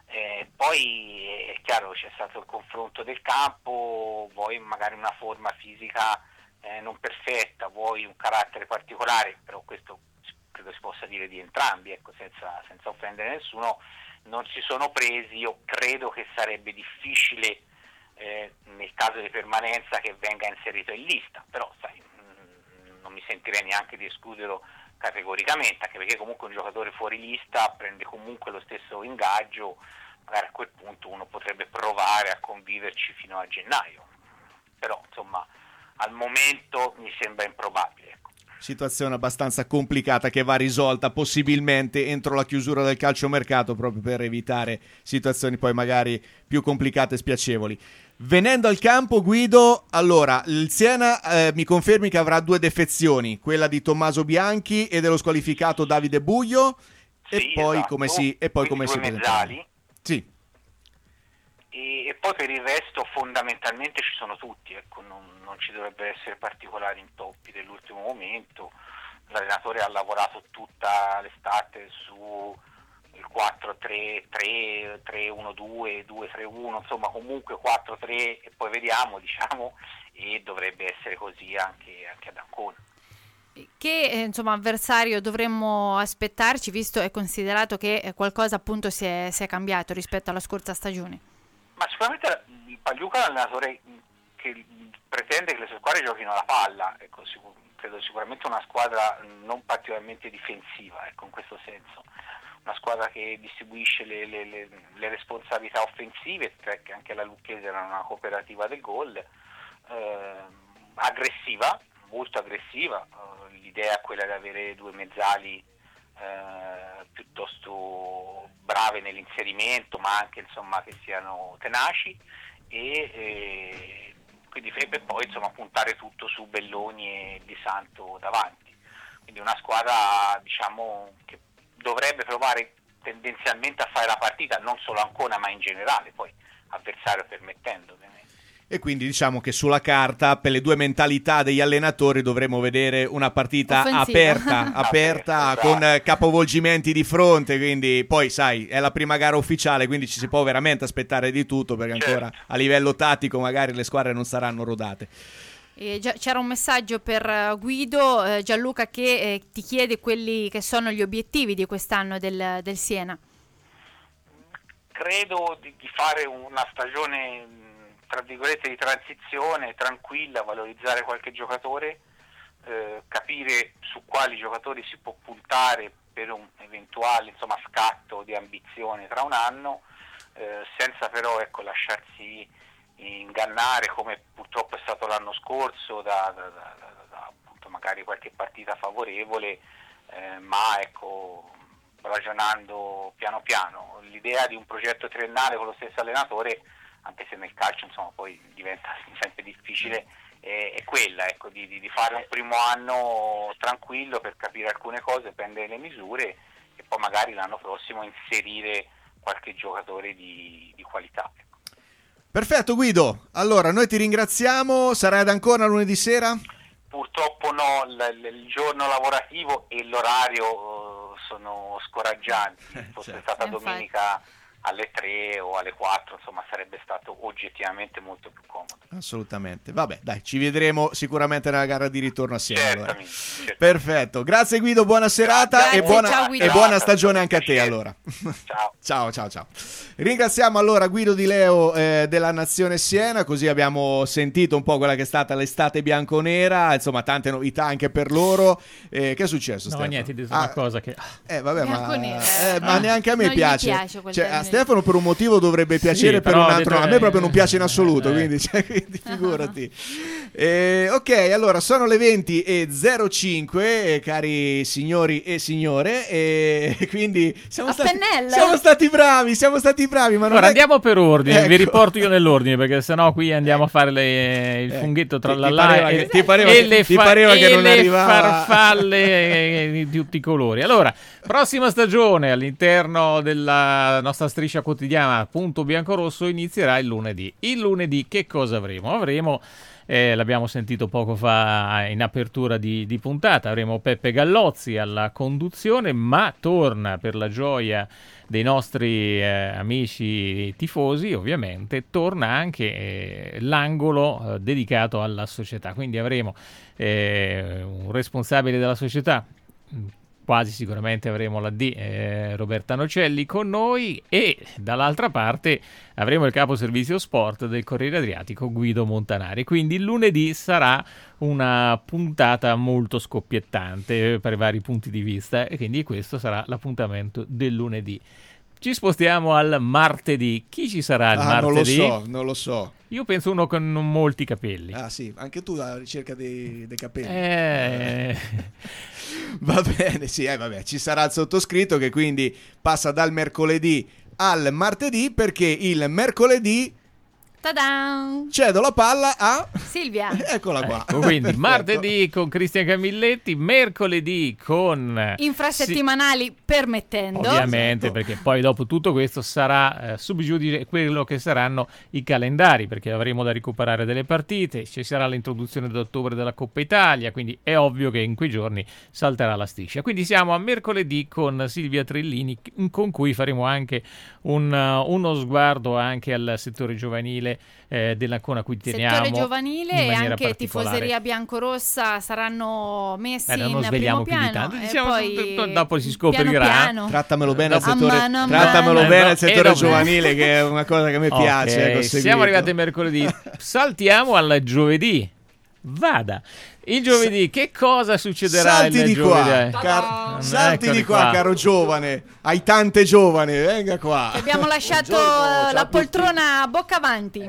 Poi è chiaro, c'è stato il confronto del campo, vuoi magari una forma fisica non perfetta, vuoi un carattere particolare, però questo credo si possa dire di entrambi, ecco, senza offendere nessuno, non si sono presi. Io credo che sarebbe difficile nel caso di permanenza che venga inserito in lista, però sai, non mi sentirei neanche di escluderlo categoricamente, anche perché comunque un giocatore fuori lista prende comunque lo stesso ingaggio, magari a quel punto uno potrebbe provare a conviverci fino a gennaio, però insomma al momento mi sembra improbabile. Situazione abbastanza complicata che va risolta possibilmente entro la chiusura del calciomercato, proprio per evitare situazioni poi magari più complicate e spiacevoli. Venendo al campo, Guido, allora il Siena mi confermi che avrà 2 defezioni, quella di Tommaso Bianchi e dello squalificato Davide Buglio, sì, e poi esatto. come si mezzali. Sì. E poi per il resto fondamentalmente ci sono tutti, ecco, non ci dovrebbero essere particolari intoppi dell'ultimo momento. L'allenatore ha lavorato tutta l'estate su il 4-3-3, 3-1-2, 2-3-1, insomma comunque 4-3 e poi vediamo, diciamo, e dovrebbe essere così anche ad Ancona. Che insomma avversario dovremmo aspettarci, visto e considerato che qualcosa appunto si è cambiato rispetto alla scorsa stagione? Ma sicuramente il Pagliuca è un allenatore che pretende che le sue squadre giochino alla palla, ecco, credo sicuramente una squadra non particolarmente difensiva, ecco, in questo senso, una squadra che distribuisce le responsabilità offensive, perché anche la Lucchese era una cooperativa del gol, aggressiva, molto aggressiva, l'idea è quella di avere 2 mezzali piuttosto brave nell'inserimento, ma anche insomma che siano tenaci, e quindi e poi insomma puntare tutto su Belloni e Di Santo davanti, quindi una squadra, diciamo, che dovrebbe provare tendenzialmente a fare la partita, non solo Ancona ma in generale, poi avversario permettendo ovviamente. E quindi diciamo che sulla carta, per le 2 mentalità degli allenatori, dovremo vedere una partita aperta con capovolgimenti di fronte, quindi poi sai, è la prima gara ufficiale, quindi ci si può veramente aspettare di tutto, perché ancora a livello tattico magari le squadre non saranno rodate. C'era un messaggio per Guido, Gianluca, che ti chiede quelli che sono gli obiettivi di quest'anno del Siena. Credo di fare una stagione tra virgolette di transizione, tranquilla, valorizzare qualche giocatore, capire su quali giocatori si può puntare per un eventuale scatto di ambizione tra un anno, senza però lasciarsi ingannare, come purtroppo è stato l'anno scorso, da appunto magari qualche partita favorevole, ma ragionando piano piano. L'idea di un progetto triennale con lo stesso allenatore, anche se nel calcio poi diventa sempre difficile, è quella, di fare un primo anno tranquillo per capire alcune cose, prendere le misure e poi magari l'anno prossimo inserire qualche giocatore di qualità. Perfetto Guido, allora noi ti ringraziamo, sarai ad Ancona lunedì sera? Purtroppo no, il giorno lavorativo e l'orario sono scoraggianti, fosse stata domenica alle 3 o alle 4, sarebbe stato oggettivamente molto più comodo. Assolutamente, vabbè dai, ci vedremo sicuramente nella gara di ritorno assieme. Certamente. Perfetto, grazie Guido, buona serata e buona stagione anche a te allora. Ciao. Ciao. Ringraziamo allora Guido Di Leo della Nazione Siena, così abbiamo sentito un po' quella che è stata l'estate bianconera, tante novità anche per loro. Che è successo? No, Stefano? Niente, una cosa che... vabbè, ma neanche a me piace. A Stefano per un motivo dovrebbe piacere, per un altro a me proprio non piace in assoluto, quindi figurati. Ok, allora sono le 20:05, cari signori e signore, e quindi siamo stati bravi, ma non andiamo per ordine, vi riporto io nell'ordine, perché sennò qui andiamo a fare il funghetto tra ti pareva che non arrivava farfalle di tutti i colori. Allora, prossima stagione all'interno della nostra striscia quotidiana Punto Biancorosso inizierà il lunedì. Il lunedì che cosa avremo? Avremo l'abbiamo sentito poco fa in apertura di puntata. Avremo Peppe Gallozzi alla conduzione, ma torna per la gioia dei nostri amici tifosi, ovviamente, torna anche l'angolo dedicato alla società. Quindi avremo un responsabile della società, quasi sicuramente avremo la D, Roberta Nocelli con noi, e dall'altra parte avremo il capo servizio sport del Corriere Adriatico, Guido Montanari. Quindi il lunedì sarà una puntata molto scoppiettante per vari punti di vista, e quindi questo sarà l'appuntamento del lunedì. Ci spostiamo al martedì. Chi ci sarà il martedì? Non lo so. Io penso uno con molti capelli. Ah sì, anche tu alla ricerca dei capelli. Va bene, sì, vabbè, ci sarà il sottoscritto che quindi passa dal mercoledì al martedì, perché il mercoledì Ta-da! cedo la palla a Silvia. Eccola qua. Ecco, quindi martedì con Cristian Camilletti, mercoledì con infrasettimanali permettendo. Ovviamente, esatto, perché poi dopo tutto questo sarà subgiudice quello che saranno i calendari, perché avremo da recuperare delle partite, ci sarà l'introduzione d'ottobre della Coppa Italia, quindi è ovvio che in quei giorni salterà la striscia. Quindi siamo a mercoledì con Silvia Trellini, con cui faremo anche uno sguardo anche al settore giovanile dell'Ancona, a cui teniamo. Settore giovanile e anche particolare. Tifoseria biancorossia saranno messi non in sveliamo primo più di piano, tanto, e diciamo, poi dopo si scoprirà. piano. Trattamelo bene al Dopo- settore, a mano, trattamelo mano. bene al settore dopo- giovanile, che è una cosa che a me piace. Ok, siamo arrivati a mercoledì, saltiamo al giovedì. Vada. Il giovedì, che cosa succederà Salti il di giovedì? qua, salti Eccoli di qua, caro giovane. Hai tante giovani, venga qua. Ti abbiamo lasciato Buongiorno, la poltrona a bocca avanti.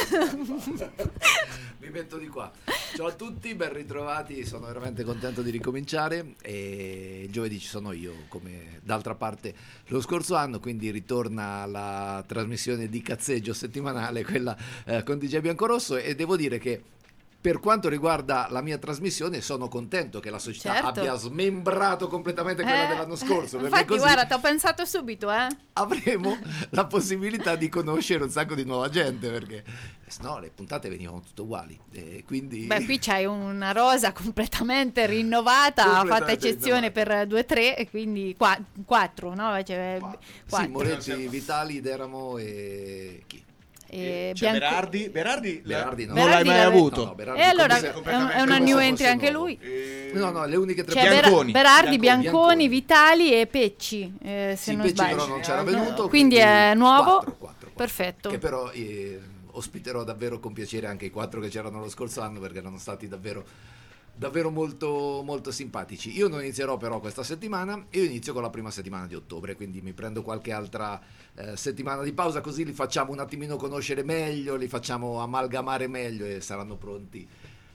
Mi metto di qua. Ciao a tutti, ben ritrovati, sono veramente contento di ricominciare, e il giovedì ci sono io, come d'altra parte lo scorso anno, quindi ritorna la trasmissione di cazzeggio settimanale, quella con DJ Biancorosso, e devo dire che per quanto riguarda la mia trasmissione sono contento che la società Certo. abbia smembrato completamente quella dell'anno scorso, perché Infatti così guarda, ti ho pensato subito, avremo la possibilità di conoscere un sacco di nuova gente, perché no, le puntate venivano tutte uguali, e quindi Beh, qui c'hai una rosa completamente rinnovata, fatta eccezione per 2-3, e quindi 4, no? Cioè, sì, Moretti, Vitali, Deramo e chi? E C'è Bianco- Berardi no. non l'hai mai avuto. No, Berardi E allora come è una new entry anche lui. No, le uniche tre C'è Berardi, Bianconi, Vitali e Pecci, se Sì, non Pecci sbaglio. però non c'era venuto, Quindi è nuovo. quattro. Perfetto. Che però ospiterò davvero con piacere anche i 4 che c'erano lo scorso anno, perché erano stati davvero molto, molto simpatici. Io non inizierò però questa settimana, io inizio con la prima settimana di ottobre, quindi mi prendo qualche altra settimana di pausa, così li facciamo un attimino conoscere meglio, li facciamo amalgamare meglio, e saranno pronti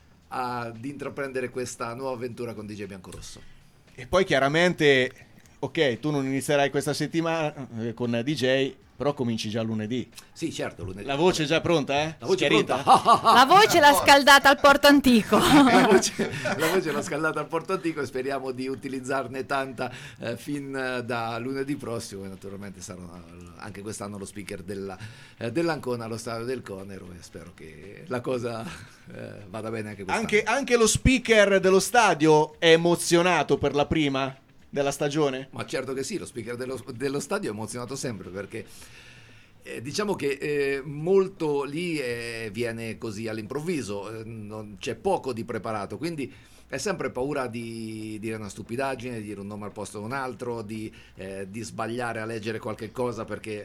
ad intraprendere questa nuova avventura con DJ Biancorosso. E poi chiaramente, ok, tu non inizierai questa settimana con DJ, però cominci già lunedì. Sì, certo, lunedì. La voce è già pronta, La voce è Schiarita? pronta? La voce l'ha scaldata al Porto Antico. La voce l'ha scaldata al Porto Antico, e speriamo di utilizzarne tanta fin da lunedì prossimo, e naturalmente sarò anche quest'anno lo speaker dell'Ancona allo stadio del Conero, e spero che la cosa vada bene anche quest'anno. Anche lo speaker dello stadio è emozionato per la prima della stagione? Ma certo che sì, lo speaker dello stadio è emozionato sempre, perché diciamo che molto lì viene così all'improvviso, non c'è poco di preparato, quindi è sempre paura di dire una stupidaggine, di dire un nome al posto di un altro, di sbagliare a leggere qualche cosa, perché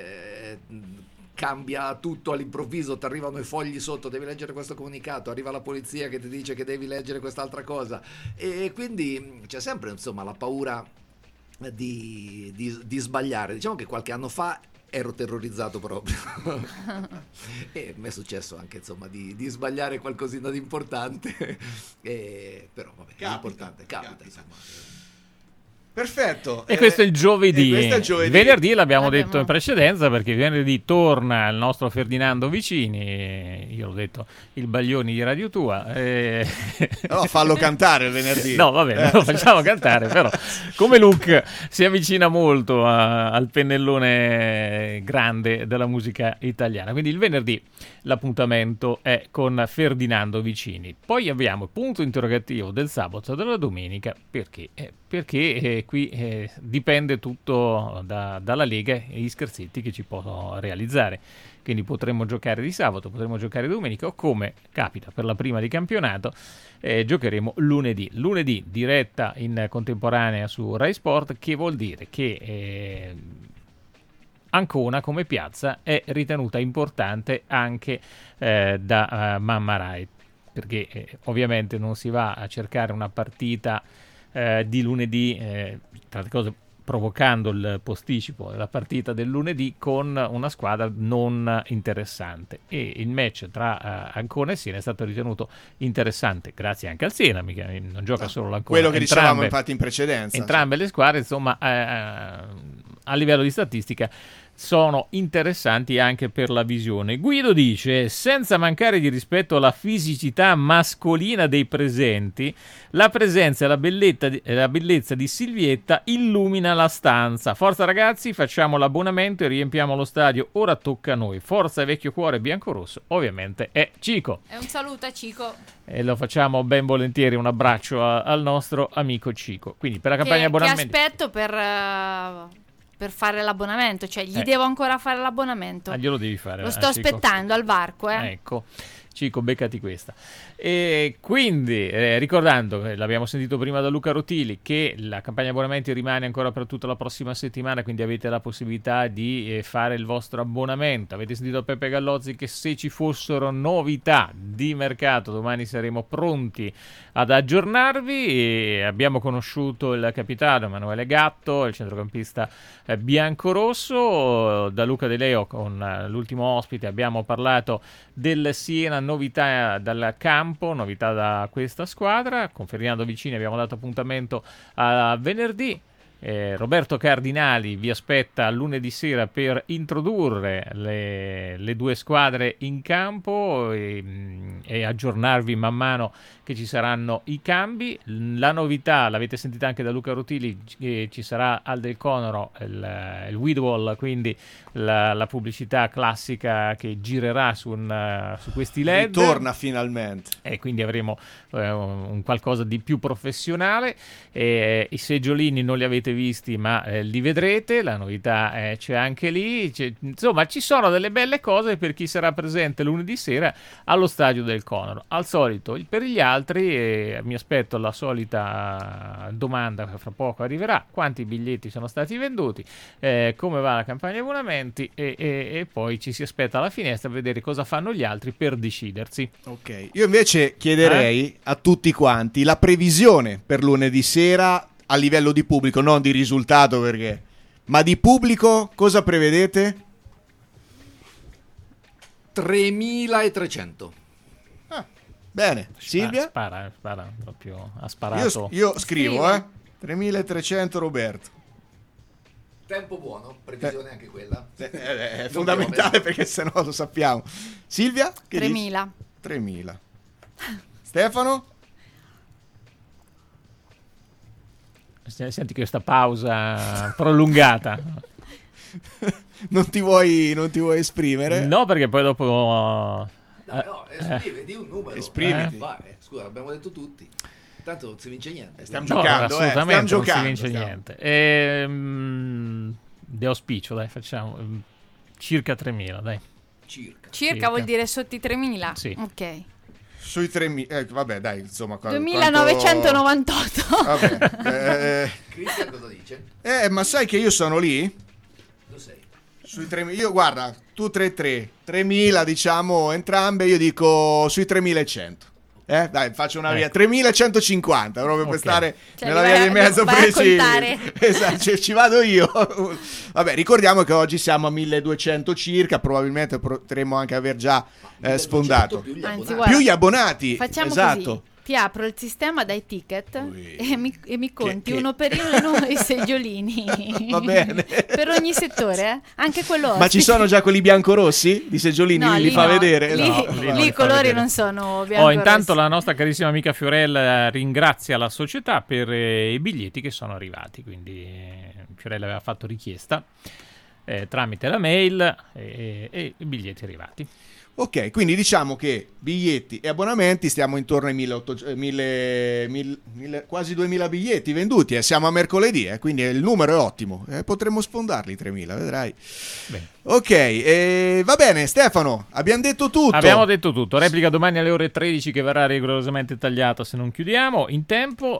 cambia tutto all'improvviso, ti arrivano i fogli sotto, devi leggere questo comunicato, arriva la polizia che ti dice che devi leggere quest'altra cosa, e quindi c'è sempre, insomma, la paura di sbagliare. Diciamo che qualche anno fa ero terrorizzato proprio e mi è successo anche, insomma, di sbagliare qualcosina di importante, però vabbè, è importante, capita insomma. Perfetto. E questo è il giovedì. questo è il giovedì. Venerdì l'abbiamo detto in precedenza, perché venerdì torna il nostro Ferdinando Vicini, io l'ho detto, il Baglioni di Radio Tua. No, fallo cantare il venerdì. No, va bene, lo facciamo cantare, però come look si avvicina molto al pennellone grande della musica italiana. Quindi il venerdì l'appuntamento è con Ferdinando Vicini. Poi abbiamo punto interrogativo del sabato e della domenica, perché qui dipende tutto dalla Lega e gli scherzetti che ci possono realizzare. Quindi potremmo giocare di sabato, potremmo giocare domenica, o come capita per la prima di campionato, giocheremo lunedì. Lunedì diretta in contemporanea su Rai Sport, che vuol dire che Ancona come piazza è ritenuta importante anche da Mamma Rai, perché ovviamente non si va a cercare una partita di lunedì, tra le cose provocando il posticipo della partita del lunedì con una squadra non interessante, e il match tra Ancona e Siena è stato ritenuto interessante grazie anche al Siena, mica non gioca solo l'Ancona, quello che dicevamo infatti in precedenza, entrambe le squadre insomma a livello di statistica sono interessanti anche per la visione. Guido dice: senza mancare di rispetto alla fisicità mascolina dei presenti, la presenza e la bellezza di Silvietta illumina la stanza. Forza ragazzi, facciamo l'abbonamento e riempiamo lo stadio, ora tocca a noi. Forza vecchio cuore biancorosso, ovviamente è Cico. E un saluto a Cico. E lo facciamo ben volentieri, un abbraccio al nostro amico Cico. Quindi per la campagna abbonamenti, che aspetto per fare l'abbonamento, cioè gli devo ancora fare l'abbonamento. Glielo devi fare. Lo sto aspettando al varco, Ecco, Cico, beccati questa. E quindi, ricordando, l'abbiamo sentito prima da Luca Rotili, che la campagna abbonamenti rimane ancora per tutta la prossima settimana, quindi avete la possibilità di fare il vostro abbonamento. Avete sentito Peppe Gallozzi che se ci fossero novità di mercato domani saremo pronti ad aggiornarvi, e abbiamo conosciuto il capitano Emanuele Gatto, il centrocampista biancorosso. Da Luca De Leo, con l'ultimo ospite, abbiamo parlato del Siena, novità dal campo, novità da questa squadra. Con Ferdinando Vicini abbiamo dato appuntamento a venerdì. Roberto Cardinali vi aspetta lunedì sera per introdurre le due squadre in campo e aggiornarvi man mano che ci saranno i cambi. La novità l'avete sentita anche da Luca Rotili, che ci sarà al Del Conoro il Widwall, quindi la pubblicità classica che girerà su questi LED. Ritorna finalmente. E quindi avremo un qualcosa di più professionale. I seggiolini non li avete visti, ma li vedrete. La novità c'è anche lì. Insomma, ci sono delle belle cose per chi sarà presente lunedì sera allo stadio del Conoro. Al solito, per gli altri mi aspetto la solita domanda che fra poco arriverà: quanti biglietti sono stati venduti, come va la campagna abbonamenti, e poi ci si aspetta alla finestra a vedere cosa fanno gli altri per decidersi. Ok, io invece chiederei a tutti quanti la previsione per lunedì sera a livello di pubblico, non di risultato, ma di pubblico cosa prevedete? 3.300. Bene, Silvia? Spara, proprio ha sparato. Io scrivo, 3.300 Roberto. Tempo buono, previsione anche quella. È fondamentale perché sennò lo sappiamo. Silvia? 3.000. 3.000. Stefano? Senti questa pausa prolungata. Non ti vuoi esprimere? No, perché poi dopo... di un numero. Esprimiti. Scusa, abbiamo detto tutti. Tanto non si vince niente. Stiamo giocando, assolutamente stiamo giocando, non si vince niente. De auspicio, dai, facciamo circa 3.000, dai. Circa vuol dire sotto i 3.000? Sì. Ok. Sui 3.000, vabbè, dai, insomma. 2.998. Vabbè. Cristian cosa dice? Ma sai che io sono lì? Lo sei. Sui 3.000, io guarda, tu 3.000 diciamo entrambe, io dico sui 3.100. Dai, faccio una via 3.150 proprio per stare nella via di mezzo precisa. Esatto, ci vado io. Vabbè, ricordiamo che oggi siamo a 1.200 circa, probabilmente potremmo anche aver già sfondato Anzi, più gli abbonati. Facciamo esatto. così. Ti apro il sistema dai ticket e mi conti uno per uno i seggiolini. Va bene. Per ogni settore, anche quello. Ma ci sono già quelli biancorossi di seggiolini? No, li fa no. vedere? Lì i colori non sono biancorossi. Intanto la nostra carissima amica Fiorella ringrazia la società per i biglietti che sono arrivati, quindi Fiorella aveva fatto richiesta tramite la mail e i biglietti arrivati. Ok, quindi diciamo che biglietti e abbonamenti stiamo intorno ai quasi 2000 biglietti venduti, siamo a mercoledì, quindi il numero è ottimo, potremmo sfondarli 3000, vedrai. Bene. Ok, va bene Stefano, abbiamo detto tutto. Abbiamo detto tutto, replica domani alle ore 13 che verrà rigorosamente tagliata se non chiudiamo in tempo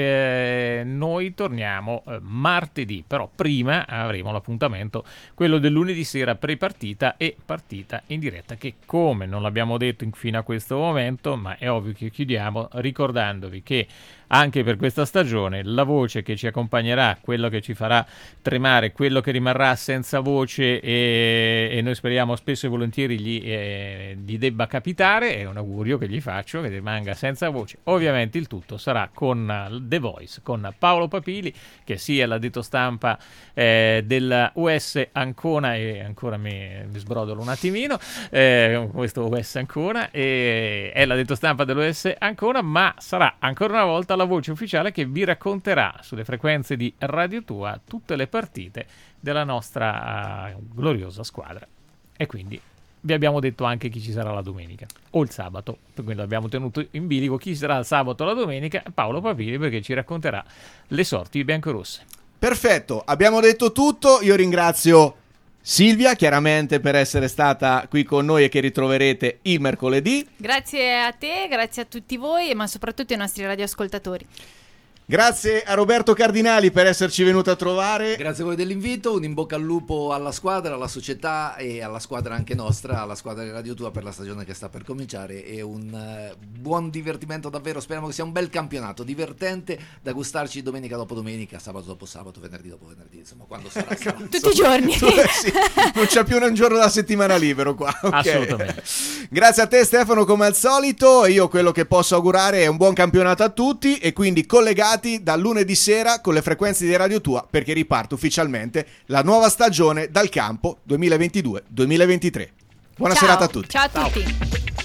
e noi torniamo martedì, però prima avremo l'appuntamento, quello del lunedì sera pre-partita e partita in diretta che come non l'abbiamo detto fino a questo momento, ma è ovvio che chiudiamo ricordandovi che anche per questa stagione la voce che ci accompagnerà, quello che ci farà tremare, quello che rimarrà senza voce e noi speriamo spesso e volentieri gli debba capitare, è un augurio che gli faccio, che rimanga senza voce. Ovviamente il tutto sarà con The Voice, con Paolo Papili, che sia l'addetto stampa della US Ancona, e ancora mi sbrodolo un attimino, questo US Ancona, è l'addetto stampa dell'US Ancona, ma sarà ancora una volta la voce ufficiale che vi racconterà sulle frequenze di Radio Tua tutte le partite della nostra gloriosa squadra. E quindi vi abbiamo detto anche chi ci sarà la domenica o il sabato, per quello abbiamo tenuto in bilico chi sarà il sabato o la domenica. Paolo Papili, perché ci racconterà le sorti biancorosse. Perfetto, abbiamo detto tutto. Io ringrazio Silvia chiaramente per essere stata qui con noi e che ritroverete il mercoledì. Grazie a te, grazie a tutti voi, ma soprattutto ai nostri radioascoltatori. Grazie a Roberto Cardinali per esserci venuto a trovare. Grazie a voi dell'invito, un in bocca al lupo alla squadra, alla società e alla squadra anche nostra, alla squadra di Radio Tua per la stagione che sta per cominciare, e un buon divertimento davvero, speriamo che sia un bel campionato, divertente da gustarci domenica dopo domenica, sabato dopo sabato, venerdì dopo venerdì, insomma quando sarà. Tutti i giorni. Sì, non c'è più un giorno da settimana libero qua. Okay. Assolutamente. Grazie a te Stefano come al solito, io quello che posso augurare è un buon campionato a tutti e quindi collegati dal lunedì sera con le frequenze di Radio Tua perché riparte ufficialmente la nuova stagione dal campo 2022-2023. Buona serata a tutti. Ciao a tutti.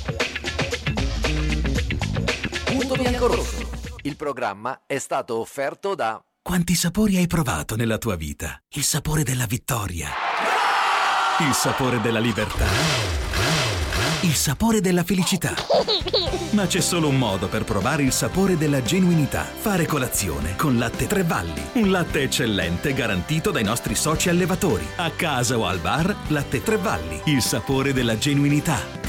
Punto biancorosso. Il programma è stato offerto da... Quanti sapori hai provato nella tua vita? Il sapore della vittoria, il sapore della libertà, il sapore della felicità. Ma c'è solo un modo per provare il sapore della genuinità. Fare colazione con Latte Tre Valli. Un latte eccellente garantito dai nostri soci allevatori. A casa o al bar, Latte Tre Valli. Il sapore della genuinità.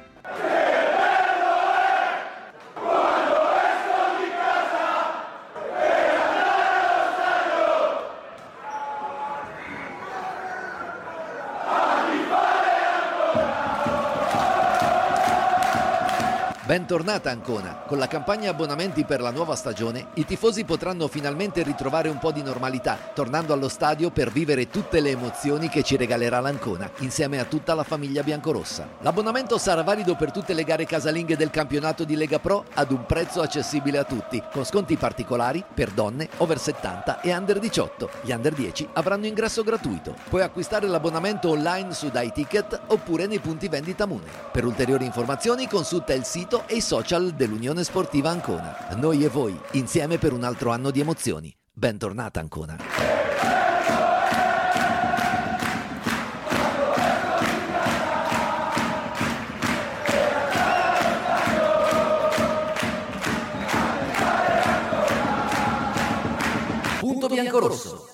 Bentornata Ancona! Con la campagna abbonamenti per la nuova stagione, i tifosi potranno finalmente ritrovare un po' di normalità, tornando allo stadio per vivere tutte le emozioni che ci regalerà l'Ancona, insieme a tutta la famiglia biancorossa. L'abbonamento sarà valido per tutte le gare casalinghe del campionato di Lega Pro ad un prezzo accessibile a tutti, con sconti particolari per donne, over 70 e under 18. Gli under 10 avranno ingresso gratuito. Puoi acquistare l'abbonamento online su Dai Ticket oppure nei punti vendita Mune. Per ulteriori informazioni consulta il sito e i social dell'Unione Sportiva Ancona. Noi e voi, insieme per un altro anno di emozioni. Bentornata Ancona. Punto biancorosso.